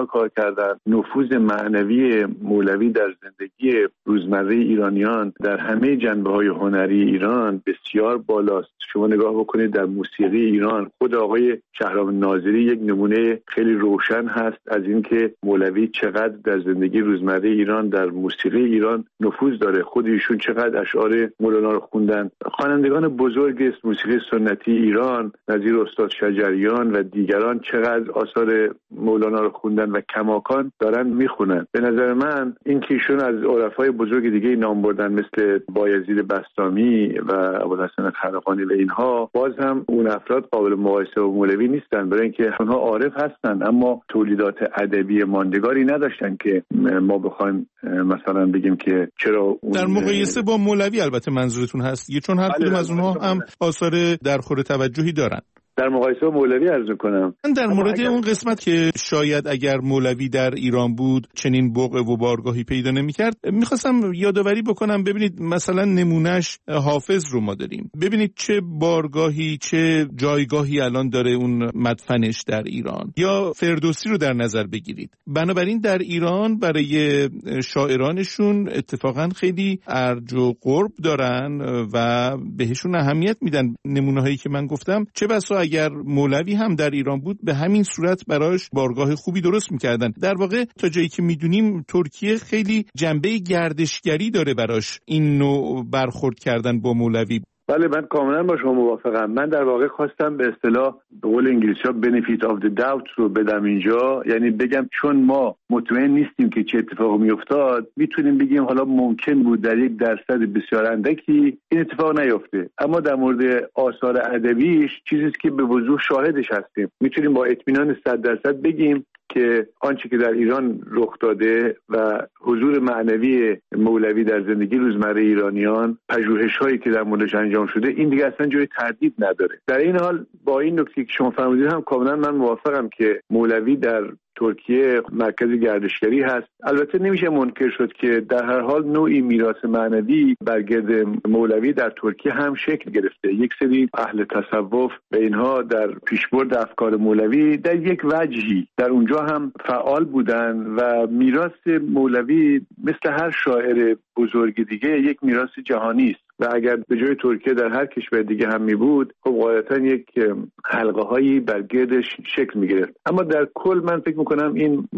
کار کردن. نفوذ معنوی مولوی در زندگی روزمره ایرانیان در همه جنبه‌های هنری ایران بسیار بالاست. شما نگاه بکنید در موسیقی ایران، خود آقای شهرام ناظری یک نمونه خیلی روشن هست از اینکه مولوی چقدر در زندگی روزمره ایران، در موسیقی ایران نفوذ داره. خود ایشون چقدر اشعار مولانا رو خوندن. خوانندگان بزرگ موسیقی سنتی ایران نظیر استاد شجریان و دیگران چقدر آثار مولانا رو خوندن و کماکان دارن میخونن. به نظر من این که ایشون از عرفای بزرگ دیگه نام بردن مثل بایزید بسطامی و ابوالحسن خرقانی و اینها، باز هم اون افراد قابل مقایسه با مولوی نیستن، برای اینکه اونها عارف هستن اما تولیدات ادبی ماندگاری نداشتن که ما بخوایم مثلا بگیم که چرا در مقایسه با مولوی البته منظورتون هست، چون هر کدوم از اونها هم آثار درخور توجهی دارن. در مقایسه با مولوی عرض کنم من در مورد اون قسمت که شاید اگر مولوی در ایران بود چنین بوقه و بارگاهی پیدا نمی‌کرد، می‌خواستم یادآوری بکنم. ببینید مثلا نمونهش حافظ رو ما داریم، ببینید چه بارگاهی چه جایگاهی الان داره اون مدفنش در ایران، یا فردوسی رو در نظر بگیرید. بنابراین در ایران برای شاعرانشون اتفاقا خیلی ارج و قرب دارن و بهشون اهمیت میدن. نمونه‌هایی که من گفتم چه بسا اگر مولوی هم در ایران بود به همین صورت براش بارگاه خوبی درست میکردن. در واقع تا جایی که میدونیم ترکیه خیلی جنبه گردشگری داره براش این نوع برخورد کردن با مولوی. بله، من کاملا با شما موافقم. من در واقع خواستم به اصطلاح به قول انگلیسی‌ها benefit of the doubt رو بدم اینجا، یعنی بگم چون ما مطمئن نیستیم که چه اتفاقی میافتاد، میتونیم بگیم حالا ممکن بود در 1% بسیار اندکی این اتفاق نیفته، اما در مورد آثار ادبیش چیزی که به وضوح شاهدش هستیم، میتونیم با اطمینان 100% بگیم که آنچه که در ایران رخ داده و حضور معنوی مولوی در زندگی روزمره ایرانیان، پژوهش‌هایی که در موردش انجام شده، این دیگه اصلا جای تردید نداره. در این حال با این نکته که شما فرمودید هم کاملا من موافقم که مولوی در ترکیه مرکز گردشگری هست. البته نمیشه منکر شد که در هر حال نوعی میراث معنوی برگرد مولوی در ترکیه هم شکل گرفته. یک سری اهل تصوف به اینها در پیشبرد افکار مولوی در یک وجهی در اونجا هم فعال بودن و میراث مولوی مثل هر شاعر بزرگ دیگه یک میراث جهانی است و اگر به جای ترکیه در هر کشور دیگه هم می بود، خب غالباً یک حلقه هایی بر گردش شکل می گرفت. اما در کل من فکر میکنم این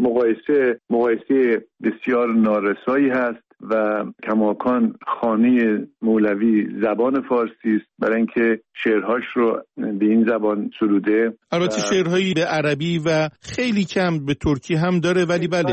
مقایسه بسیار نارسایی هست و کماکان خانه مولوی زبان فارسی است، برای اینکه شعرهاش رو به این زبان سروده. البته شعرهایی به عربی و خیلی کم به ترکی هم داره، ولی بله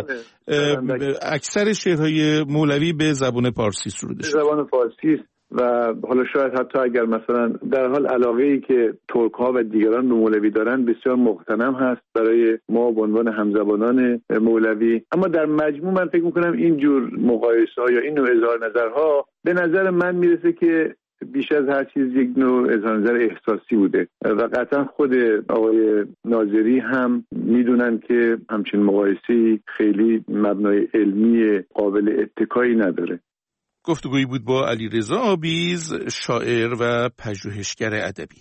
اکثر شعرهای مولوی به زبان فارسی سروده شده. زبان فارسی است و حالا شاید حتی اگر مثلا در حال علاقه‌ای که ترک‌ها و دیگران به مولوی دارن بسیار مغتنم هست برای ما به عنوان همزبانان مولوی، اما در مجموع من فکر می‌کنم این جور مقایسه‌ها یا این نوع اظهار نظرها به نظر من میرسه که بیش از هر چیز یک نوع اظهار نظر احساسی بوده و قطعا خود آقای ناظری هم میدونن که همچین مقایسه‌ای خیلی مبنای علمی قابل اتکایی نداره. گفتگویی بود با علیرضا آبیز، شاعر و پژوهشگر ادبی.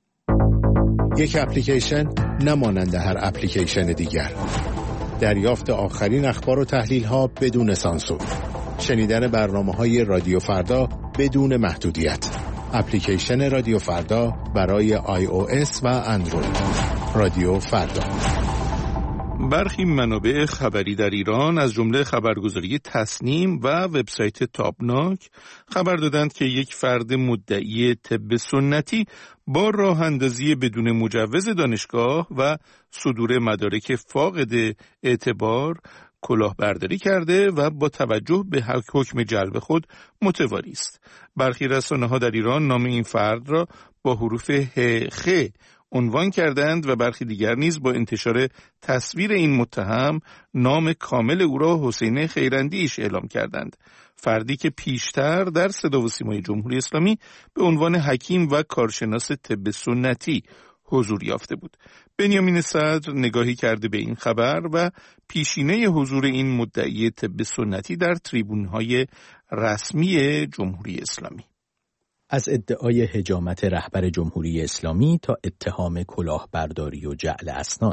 یک اپلیکیشن نمانند هر اپلیکیشن دیگر. دریافت آخرین اخبار و تحلیل‌ها بدون سانسور. شنیدن برنامه‌های رادیو فردا بدون محدودیت. اپلیکیشن رادیو فردا برای iOS و اندروید. رادیو فردا. برخی منابع خبری در ایران از جمله خبرگزاری تصنیم و وبسایت تابناک خبر دادند که یک فرد مدعی طب سنتی با راه اندازی بدون مجوز دانشگاه و صدور مدارک فاقد اعتبار کلاهبرداری کرده و با توجه به حکم جلب خود متواری است. برخی رسانه‌ها در ایران نام این فرد را با حروف خ عنوان کردند و برخی دیگر نیز با انتشار تصویر این متهم نام کامل او را حسین خیراندیش اعلام کردند. فردی که پیشتر در صدا و سیمای جمهوری اسلامی به عنوان حکیم و کارشناس طب سنتی حضور یافته بود. بنیامین صدر نگاهی کرده به این خبر و پیشینه حضور این مدعی طب سنتی در تریبون‌های رسمی جمهوری اسلامی. از ادعای حجامت رهبر جمهوری اسلامی تا اتهام کلاهبرداری و جعل اسناد.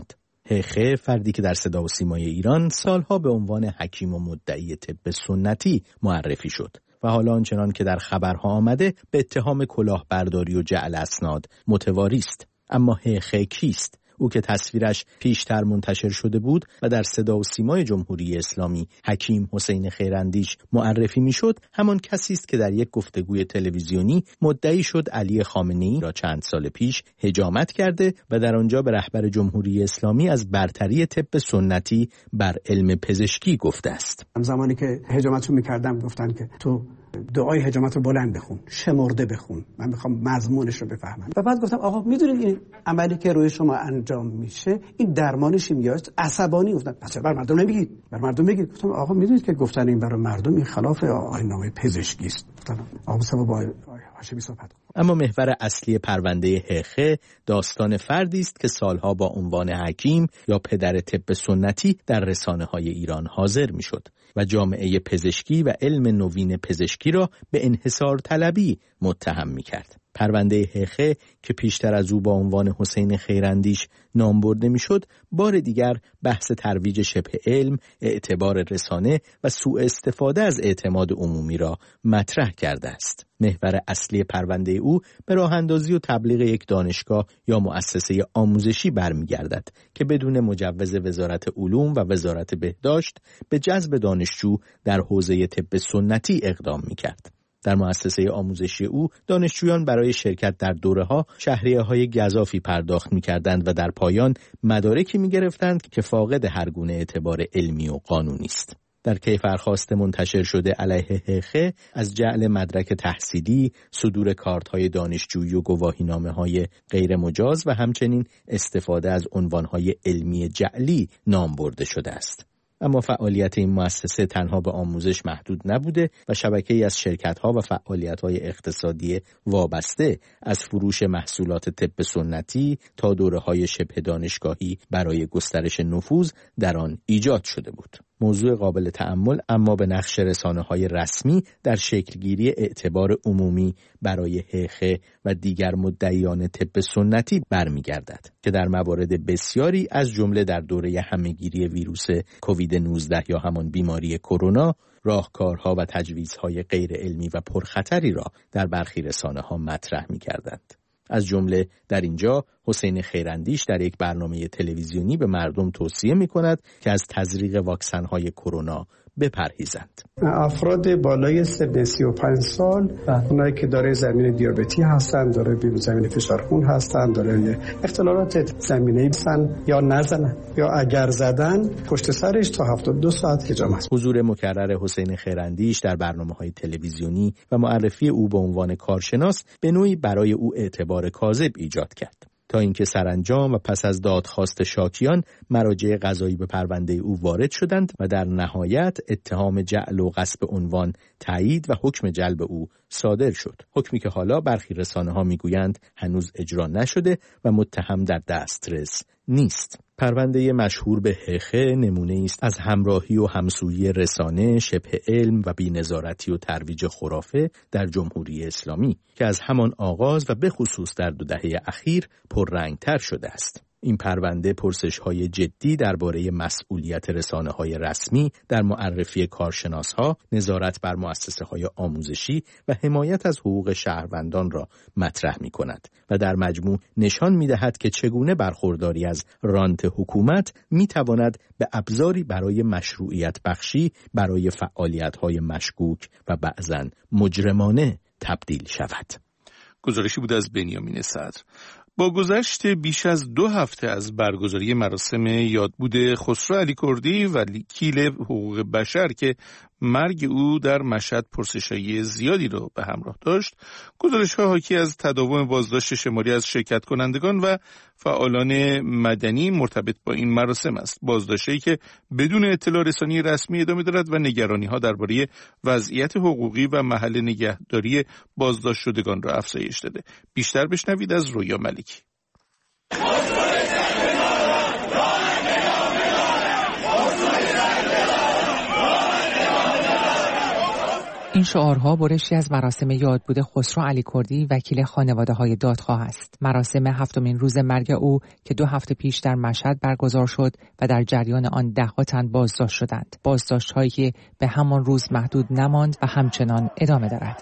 هخه، فردی که در صدا و سیمای ایران سالها به عنوان حکیم و مدعی طب سنتی معرفی شد و حالا آنچنان که در خبرها آمده به اتهام کلاهبرداری و جعل اسناد متواری است. اما هخه کیست؟ او که تصویرش پیشتر منتشر شده بود و در صدا و سیمای جمهوری اسلامی حکیم حسین خیراندیش معرفی میشد، همان کسی است که در یک گفتگوی تلویزیونی مدعی شد علی خامنه‌ای را چند سال پیش هجامت کرده و در آنجا به رهبر جمهوری اسلامی از برتری طب سنتی بر علم پزشکی گفته است. زمانی که هجامت رو می‌کردم گفتن که تو دعای هجامت رو بلند بخون، شمرده بخون، من میخوام مضمونش رو بفهمم. و بعد گفتم آقا میدونید این عملی که روی شما انجام میشه این درمان شیمیایی است. عصبانی گفتن پس بر مردم نمیگید، بر مردم بگید. گفتم آقا میدونید که گفتن این برای مردم این خلاف آیین‌نامه پزشکی است. گفتم آقا صاحب با هاشمی صحبت کن. اما محور اصلی پرونده هخه داستان فردی است که سالها با عنوان حکیم یا پدر طب سنتی در رسانه‌های ایران حاضر میشد و جامعه پزشکی و علم نوین پزشکی را به انحصار طلبی متهم می‌کرد. پرونده هخه که پیشتر از او با عنوان حسین خیراندیش نام برده میشد، بار دیگر بحث ترویج شبه علم، اعتبار رسانه و سوء استفاده از اعتماد عمومی را مطرح کرده است. محور اصلی پرونده او به راه اندازی و تبلیغ یک دانشگاه یا مؤسسه آموزشی برمیگردد که بدون مجوز وزارت علوم و وزارت بهداشت به جذب دانشجو در حوزه طب سنتی اقدام می‌کرد. در مؤسسه آموزشی او دانشجویان برای شرکت در دوره‌ها شهریه‌های گزافی پرداخت می‌کردند و در پایان مدارکی می‌گرفتند که فاقد هر گونه اعتبار علمی و قانونی است. در کیفرخواست منتشر شده علیه هخه از جعل مدرک تحصیلی، صدور کارت‌های دانشجویی و گواهینامه‌های غیر مجاز و همچنین استفاده از عنوان‌های علمی جعلی نام برده شده است. اما فعالیت این مؤسسه تنها به آموزش محدود نبوده و شبکه‌ای از شرکت‌ها و فعالیت‌های اقتصادی وابسته از فروش محصولات طب سنتی تا دوره‌های شبه دانشگاهی برای گسترش نفوذ در آن ایجاد شده بود. موضوع قابل تأمل اما به نقش رسانه‌های رسمی در شکلگیری اعتبار عمومی برای هخه و دیگر مدعیان طب سنتی برمیگردد که در موارد بسیاری از جمله در دوره همه‌گیری ویروس کووید 19 یا همان بیماری کرونا راهکارها و تجویزهای غیر علمی و پرخطری را در برخی رسانه‌ها مطرح می‌کردند. از جمله در اینجا حسین خیراندیش در یک برنامه تلویزیونی به مردم توصیه می‌کند که از تزریق واکسن‌های کرونا بپرهیزند. افراد بالای سن 35 سال، اونایی که دارای زمینه دیابتی هستند، دارای زمینه فشار خون هستند، دارای اختلالات زمینه‌ای هستند یا نزنن یا اگر زدن پشت سرش تا 72 ساعت حجامت. حضور مکرر حسین خیراندیش در برنامه‌های تلویزیونی و معرفی او به عنوان کارشناس به نوعی برای او اعتبار کاذب ایجاد کرد تا اینکه سرانجام و پس از دادخواست شاکیان مراجع قضایی به پرونده او وارد شدند و در نهایت اتهام جعل و غصب عنوان تایید و حکم جلب او صادر شد. حکمی که حالا برخی رسانه‌ها میگویند هنوز اجرا نشده و متهم در دسترس نیست. پرونده مشهور به هخه نمونه است از همراهی و همسویی رسانه، شبه علم و بی‌نظارتی و ترویج خرافه در جمهوری اسلامی که از همان آغاز و به خصوص در 2 دهه اخیر پررنگتر شده است. این پرونده پرسش‌های جدی درباره مسئولیت رسانه‌های رسمی در معرفی کارشناس‌ها، نظارت بر مؤسسه‌های آموزشی و حمایت از حقوق شهروندان را مطرح می‌کند و در مجموع نشان می‌دهد که چگونه برخورداری از رانت حکومت می‌تواند به ابزاری برای مشروعیت بخشی برای فعالیت‌های مشکوک و بعضاً مجرمانه تبدیل شود. گزارشی بود از بنیامین صدر. با گذشت بیش از 2 هفته از برگزاری مراسم یادبود خسرو علیکردی وکیل حقوق بشر که مرگ او در مشهد پرسش‌های زیادی را به همراه داشت، گزارش‌ها حاکی از تداوم بازداشت شماری از شرکت کنندگان و فعالان مدنی مرتبط با این مراسم است. بازداشتی که بدون اطلاع رسانی رسمی ادامه دارد و نگرانی‌ها درباره وضعیت حقوقی و محل نگهداری بازداشت شدگان را افزایش داده. بیشتر بشنوید از رویا ملکی. این شعارها برشی از مراسم یادبود خسرو علیکردی وکیل خانواده‌های دادخواه است. مراسم 7مین روز مرگ او که 2 هفته پیش در مشهد برگزار شد و در جریان آن 10 تن بازداشت شدند. بازداشت‌هایی که به همان روز محدود نماند و همچنان ادامه دارد.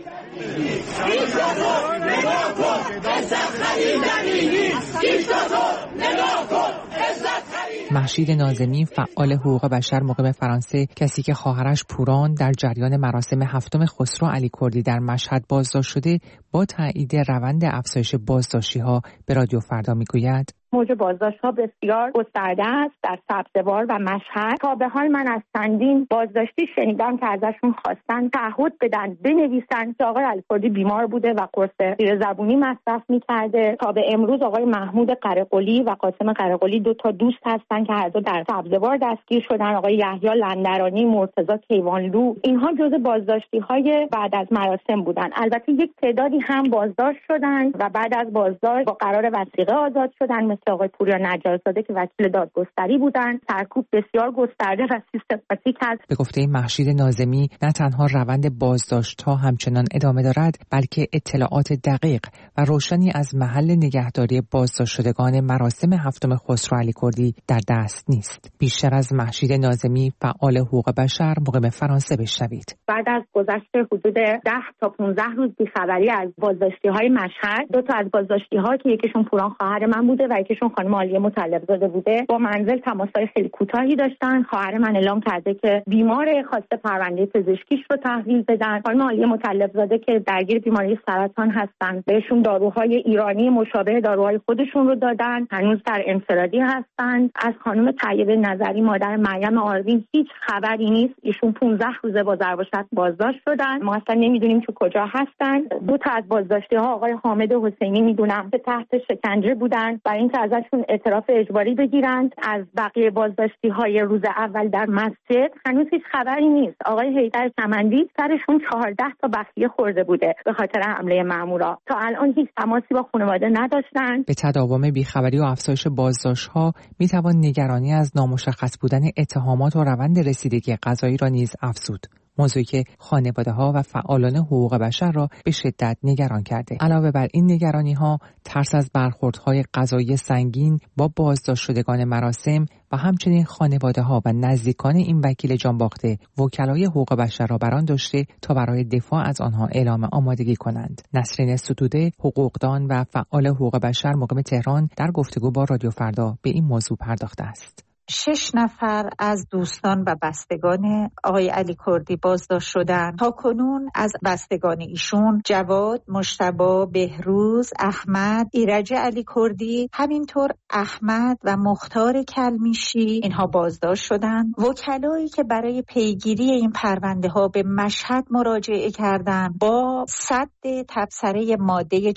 مهشید ناظمی فعال حقوق بشر مقیم فرانسه، کسی که خواهرش پوران در جریان مراسم 7 خسرو علیکردی در مشهد بازداشت شده، با تایید روند افزایش بازداشتی‌ها به رادیو فردا میگوید: موج بازداشت‌ها بسیار گسترده است در سبزوار و مشهد. تا به حال من از چندین بازداشتی شنیدم که ازشون خواستن تعهد بدن بنویسن که آقای علیکردی بیمار بوده و قرص زیرزبونی مصرف می‌کرده. تا به امروز آقای محمود قره‌قلی و قاسم قره‌قلی 2 تا دوست هستن که هر دو در سبزوار دستگیر شدن. آقای یحیی لندرانی، مرتضی کیوانلو، اینها جزء بازداشتی‌های بعد از مراسم بودن. البته یک تعدادی هم بازداشت شدن و بعد از بازداشت با قرار وثیقه آزاد شدن، مثل آقای پوریا نجارزاده که وکیل دادگستری بودن. سرکوب بسیار گسترده و سیستماتیک است. به گفته مهشید ناظمی، نه تنها روند بازداشت‌ها همچنان ادامه دارد، بلکه اطلاعات دقیق و روشنی از محل نگهداری بازداشت شدگان مراسم 7 خسرو علیکردی در دست نیست. بیشتر از مهشید ناظمی فعال حقوق بشر مقیم فرانسه بشنوید. بعد از گذشت حدود 10 تا 15 روز بی‌خبری از بازداشتی‌های مشهد، 2 تا از بازداشتی‌ها که یکیشون پوران خواهر من بوده و یکیشون خانم عالیه مطلب زاده بوده، با منزل تماس‌های خیلی کوتاهی داشتن. خواهر من اعلام کرده که بیمار، خواسته پرونده پزشکیش رو تحویل بدن. خانم عالیه مطلب زاده که درگیر بیماری سرطان هستن، بهشون داروهای ایرانی مشابه داروهای خودشون رو دادن، هنوز در انفرادی هستن. از خانم طیب نظری مادر مریم آروین هیچ خبری نیست. ایشون 15 روزه با ضرب و شتم بازداشت شدن. ما اصلا نمیدونیم که کجا هستن. 2 تا از بازداشتی‌ها آقای حامد حسینی میدونم که تحت شکنجه بودن برای اینکه ازشون اعتراف اجباری بگیرند. از بقیه بازداشتی‌های روز اول در مسجد هنوز هیچ خبری نیست. آقای حیدر سمندی سرشون 14 تا بخیه خورده بوده به خاطر حمله مامورا. تا الان هیچ تماسی با خانواده نداشتن. به تداوم بیخبری و افزایش بازداشت‌ها میتوان نگرانی از نامشخص بودن اتهامات و روند رسیدگی قضایی را نیز افزود. موضوعی که خانواده‌ها و فعالان حقوق بشر را به شدت نگران کرده. علاوه بر این نگرانی‌ها، ترس از برخوردهای قضایی سنگین با بازداشت شدگان مراسم و همچنین خانواده‌ها و نزدیکان این وکیل جانباخته وکلای حقوق بشر را بران داشته تا برای دفاع از آنها اعلام آمادگی کنند. نسرین ستوده، حقوقدان و فعال حقوق بشر مقیم تهران، در گفتگو با رادیو فردا به این موضوع پرداخته است. 6 نفر از دوستان و بستگان آقای علیکردی بازداشت شدند. تا کنون از بستگان ایشون جواد، مجتبی، بهروز، احمد، ایرج علیکردی، همینطور احمد و مختار کلمیشی اینها بازداشت شدند. وکلایی که برای پیگیری این پرونده ها به مشهد مراجعه کردند با صد تبصره ماده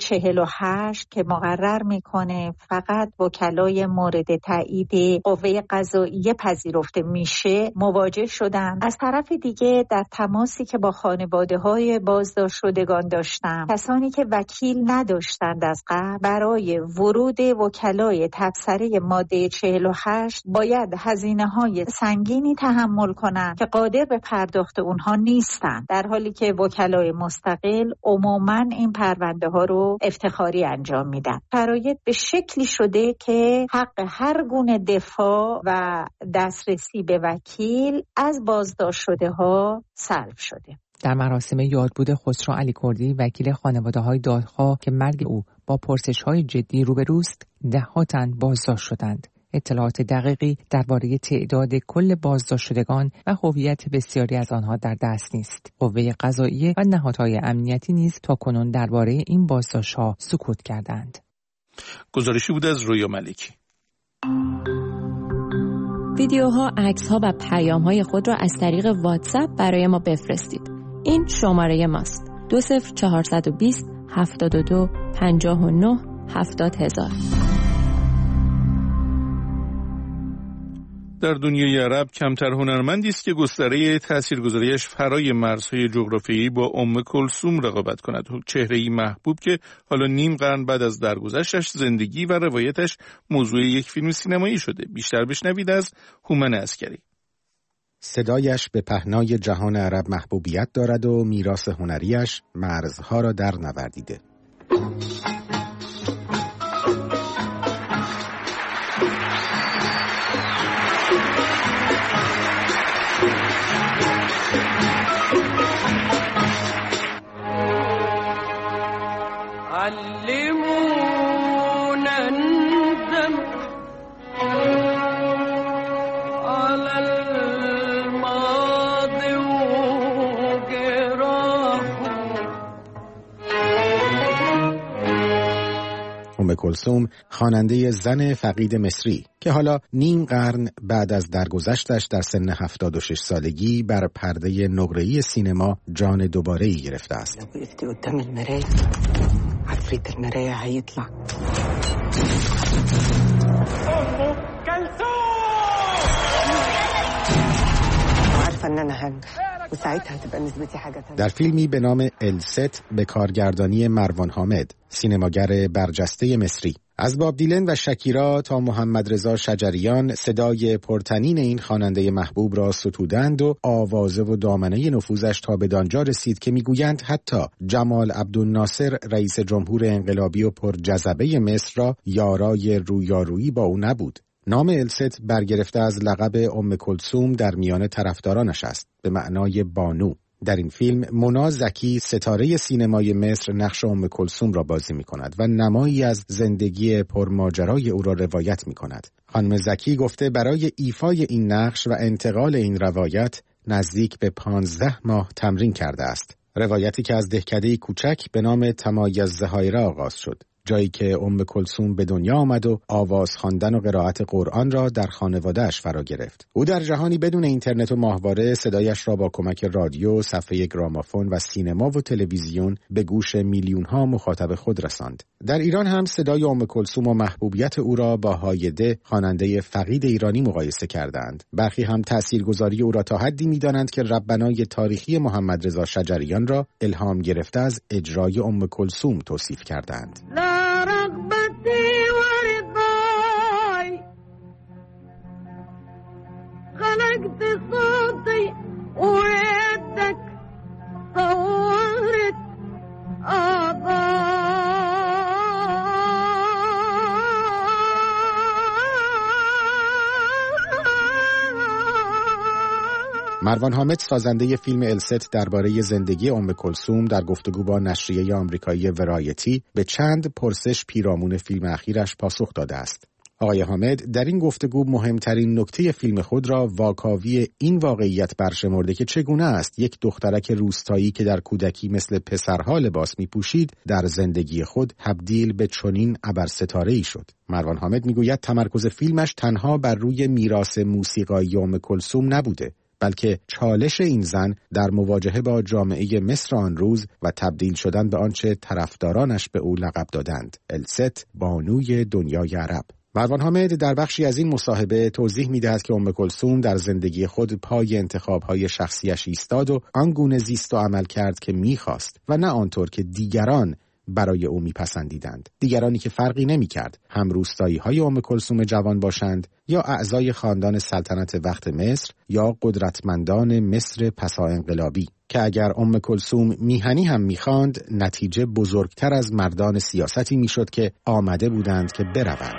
48 که مقرر میکنه فقط وکلای مورد تایید قوه قضاییه پذیرفته میشه مواجه شدن. از طرف دیگه در تماسی که با خانواده‌های بازداشت شدگان داشتم، کسانی که وکیل نداشتند از قبل، برای ورود وکلای تبصره ماده 48 باید هزینه‌های سنگینی تحمل کنند که قادر به پرداخت اونها نیستند، در حالی که وکلای مستقل عموماً این پرونده ها رو افتخاری انجام میدن. شرایط به شکلی شده که حق هر گونه دفاع و دسترسی به وکیل از بازداشت شده ها سلب شده. در مراسم یادبود خسرو علیکردی، وکیل خانواده‌های دادخواه که مرگ او با پرسش‌های جدی روبروست، 10 تن بازداشت شدند. اطلاعات دقیقی درباره تعداد کل بازداشت شدگان و هویت بسیاری از آنها در دست نیست. قوه قضاییه و نهادهای امنیتی نیز تاکنون درباره این بازداشت‌ها سکوت کردند. گزارشی بود از رویا ملکی. ویدیوها، عکس‌ها و پیام‌های خود را از طریق واتساپ برای ما بفرستید. این شماره ماست: 20420 72 59 70000. در دنیای عرب کمتر هنرمندی است که گستره تاثیرگذاریش فرای مرزهای جغرافیایی با ام کلثوم رقابت کند. چهره‌ای محبوب که حالا نیم قرن بعد از درگذشتش زندگی و روایتش موضوع یک فیلم سینمایی شده. بیشتر بشنوید از هومن عسکری. صدایش به پهنای جهان عرب محبوبیت دارد و میراث هنریش مرزها را در نوردیده. کلثوم خواننده زن فقید مصری که حالا نیم قرن بعد از درگذشتش در سن 76 سالگی بر پرده نقره‌ای سینما جان دوباره‌ای گرفته است. در فیلمی به نام الست به کارگردانی مروان حامد، سینماگر برجسته مصری، از باب دیلن و شکیرا تا محمد رضا شجریان صدای پرطنین این خواننده محبوب را ستودند و آوازه و دامنه نفوذش تا بدانجا رسید که میگویند حتی جمال عبدالناصر رئیس جمهور انقلابی و پرجذبه مصر را یارای رویارویی با او نبود. نام الست برگرفته از لقب ام کلثوم در میان طرفدارانش است، به معنای بانو. در این فیلم مونا زکی ستاره سینمای مصر نقش ام کلثوم را بازی می کند و نمایی از زندگی پرماجرای او را روایت می کند. خانم زکی گفته برای ایفای این نقش و انتقال این روایت نزدیک به 15 ماه تمرین کرده است. روایتی که از دهکده کوچک به نام تمایز زهایره آغاز شد، جایی که ام کلثوم به دنیا آمد و آواز خواندن و قرائت قرآن را در خانواده‌اش فرا گرفت. او در جهانی بدون اینترنت و ماهواره صدایش را با کمک رادیو، صفحه گرامافون و سینما و تلویزیون به گوش میلیون‌ها مخاطب خود رساند. در ایران هم صدای ام کلثوم و محبوبیت او را با هایده، خواننده فقید ایرانی، مقایسه کردند. برخی هم تاثیرگذاری او را تا حدی می‌دانند که ربنای تاریخی محمد رضا شجریان را الهام گرفته از اجرای ام کلثوم توصیف کردند. رغبتي ورضاي خلقت صوتي ويدك صورت مروان حامد سازنده فیلم الست درباره زندگی ام کلثوم در گفتگو با نشریه آمریکایی ورایتی به چند پرسش پیرامون فیلم اخیرش پاسخ داده است. آقای حامد در این گفتگو مهمترین نکته فیلم خود را واکاوی این واقعیت برشمرده که چگونه است یک دخترک روستایی که در کودکی مثل پسرها لباس می‌پوشید در زندگی خود تبدیل به چنین ابرستاره‌ای شد. مروان حامد میگوید تمرکز فیلمش تنها بر روی میراث موسیقایی ام کلثوم نبوده، بلکه چالش این زن در مواجهه با جامعه مصر آن روز و تبدیل شدن به آنچه طرفدارانش به او لقب دادند، الست، بانوی دنیای عرب. مروان حامد در بخشی از این مصاحبه توضیح می‌دهد که ام کلثوم در زندگی خود پای انتخاب‌های شخصیش ایستاد و آنگونه زیست و عمل کرد که می‌خواست و نه آنطور که دیگران برای او میپسندیدند. دیگرانی که فرقی نمی‌کرد هم روستایی‌های ام کلثوم جوان باشند یا اعضای خاندان سلطنت وقت مصر یا قدرتمندان مصر پسا انقلابی، که اگر ام کلثوم میهنی هم می‌خواند نتیجه بزرگتر از مردان سیاستی میشد که آمده بودند که بروند.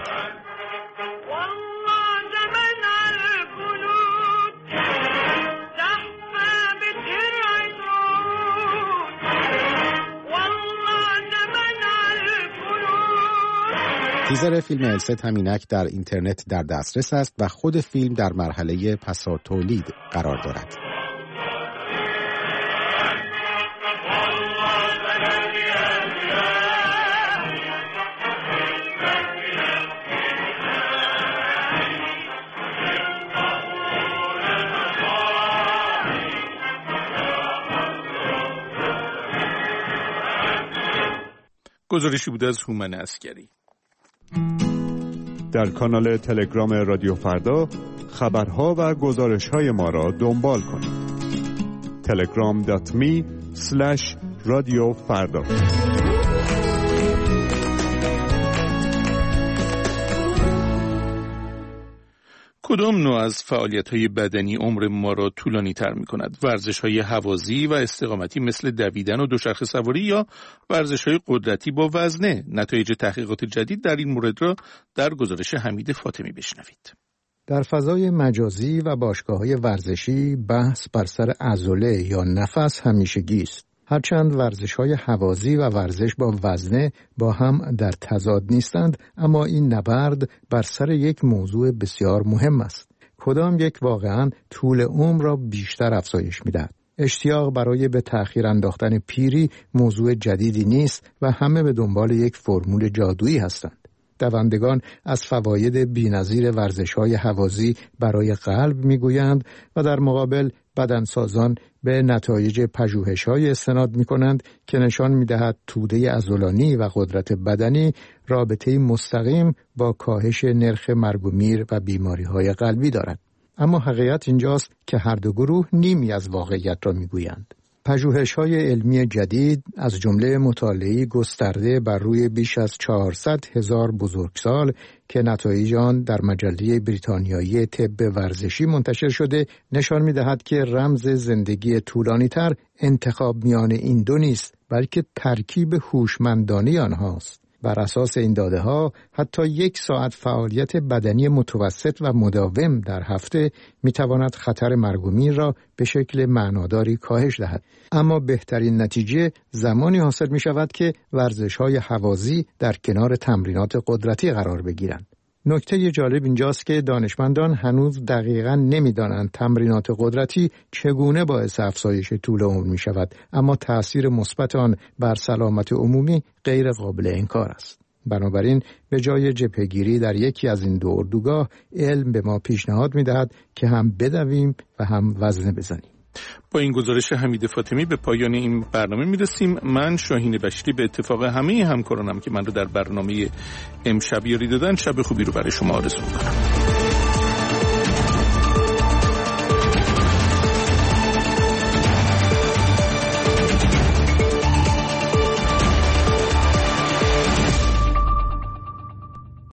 تیزر فیلم الست همینک در اینترنت در دسترس است و خود فیلم در مرحله پسا تولید قرار دارد. گزارشی بود از هومن عسکری. در کانال تلگرام رادیو فردا خبرها و گزارش‌های ما را دنبال کنید. telegram.me/رادیو فردا. کدام نوع از فعالیت‌های بدنی عمر ما را طولانی تر می‌کند؟ ورزش‌های هوازی و استقامتی مثل دویدن و دوچرخه سواری یا ورزش‌های قدرتی با وزنه؟ نتایج تحقیقات جدید در این مورد را در گزارش حمید فاطمی بشنوید. در فضای مجازی و باشگاه‌های ورزشی بحث بر سر عضله یا نفس همیشگی است. هرچند ورزش‌های هوازی و ورزش با وزنه با هم در تضاد نیستند، اما این نبرد بر سر یک موضوع بسیار مهم است. کدام یک واقعاً طول عمر را بیشتر افزایش می‌دهد؟ اشتیاق برای به تأخیر انداختن پیری موضوع جدیدی نیست و همه به دنبال یک فرمول جادویی هستند. دوندگان از فواید بی‌نظیر ورزش‌های هوازی برای قلب می‌گویند و در مقابل بدنسازان به نتایج پژوهش‌های استناد می‌کنند که نشان می‌دهد توده عضلانی و قدرت بدنی رابطه‌ای مستقیم با کاهش نرخ مرگ و میر و بیماری‌های قلبی دارد. اما حقیقت اینجاست که هر دو گروه نیمی از واقعیت را می‌گویند. پژوهش‌های علمی جدید از جمله مطالعه‌ای گسترده بر روی بیش از 400,000 بزرگسال که نتایج آن در مجله بریتانیایی طب ورزشی منتشر شده نشان می‌دهد که رمز زندگی طولانی‌تر انتخاب میان این دو نیست، بلکه ترکیب هوشمندانه آنهاست. بر اساس این داده‌ها حتی 1 ساعت فعالیت بدنی متوسط و مداوم در هفته می‌تواند خطر مرگ و میر را به شکل معناداری کاهش دهد. اما بهترین نتیجه زمانی حاصل می‌شود که ورزش‌های هوازی در کنار تمرینات قدرتی قرار بگیرند. نکته جالب اینجاست که دانشمندان هنوز دقیقاً نمی‌دانند تمرینات قدرتی چگونه باعث افزایش طول عمر می‌شود، اما تأثیر مثبت آن بر سلامت عمومی غیر قابل انکار است. بنابراین به جای جبهه‌گیری در یکی از این دو اردوگاه، علم به ما پیشنهاد می‌دهد که هم بدویم و هم وزنه بزنیم. با این گزارش حمید فاطمی به پایان این برنامه میرسیم. من شاهین بشری به اتفاق همه همکارانم که من رو در برنامه امشب یاری دادن شب خوبی رو برای شما آرزو می‌کنم.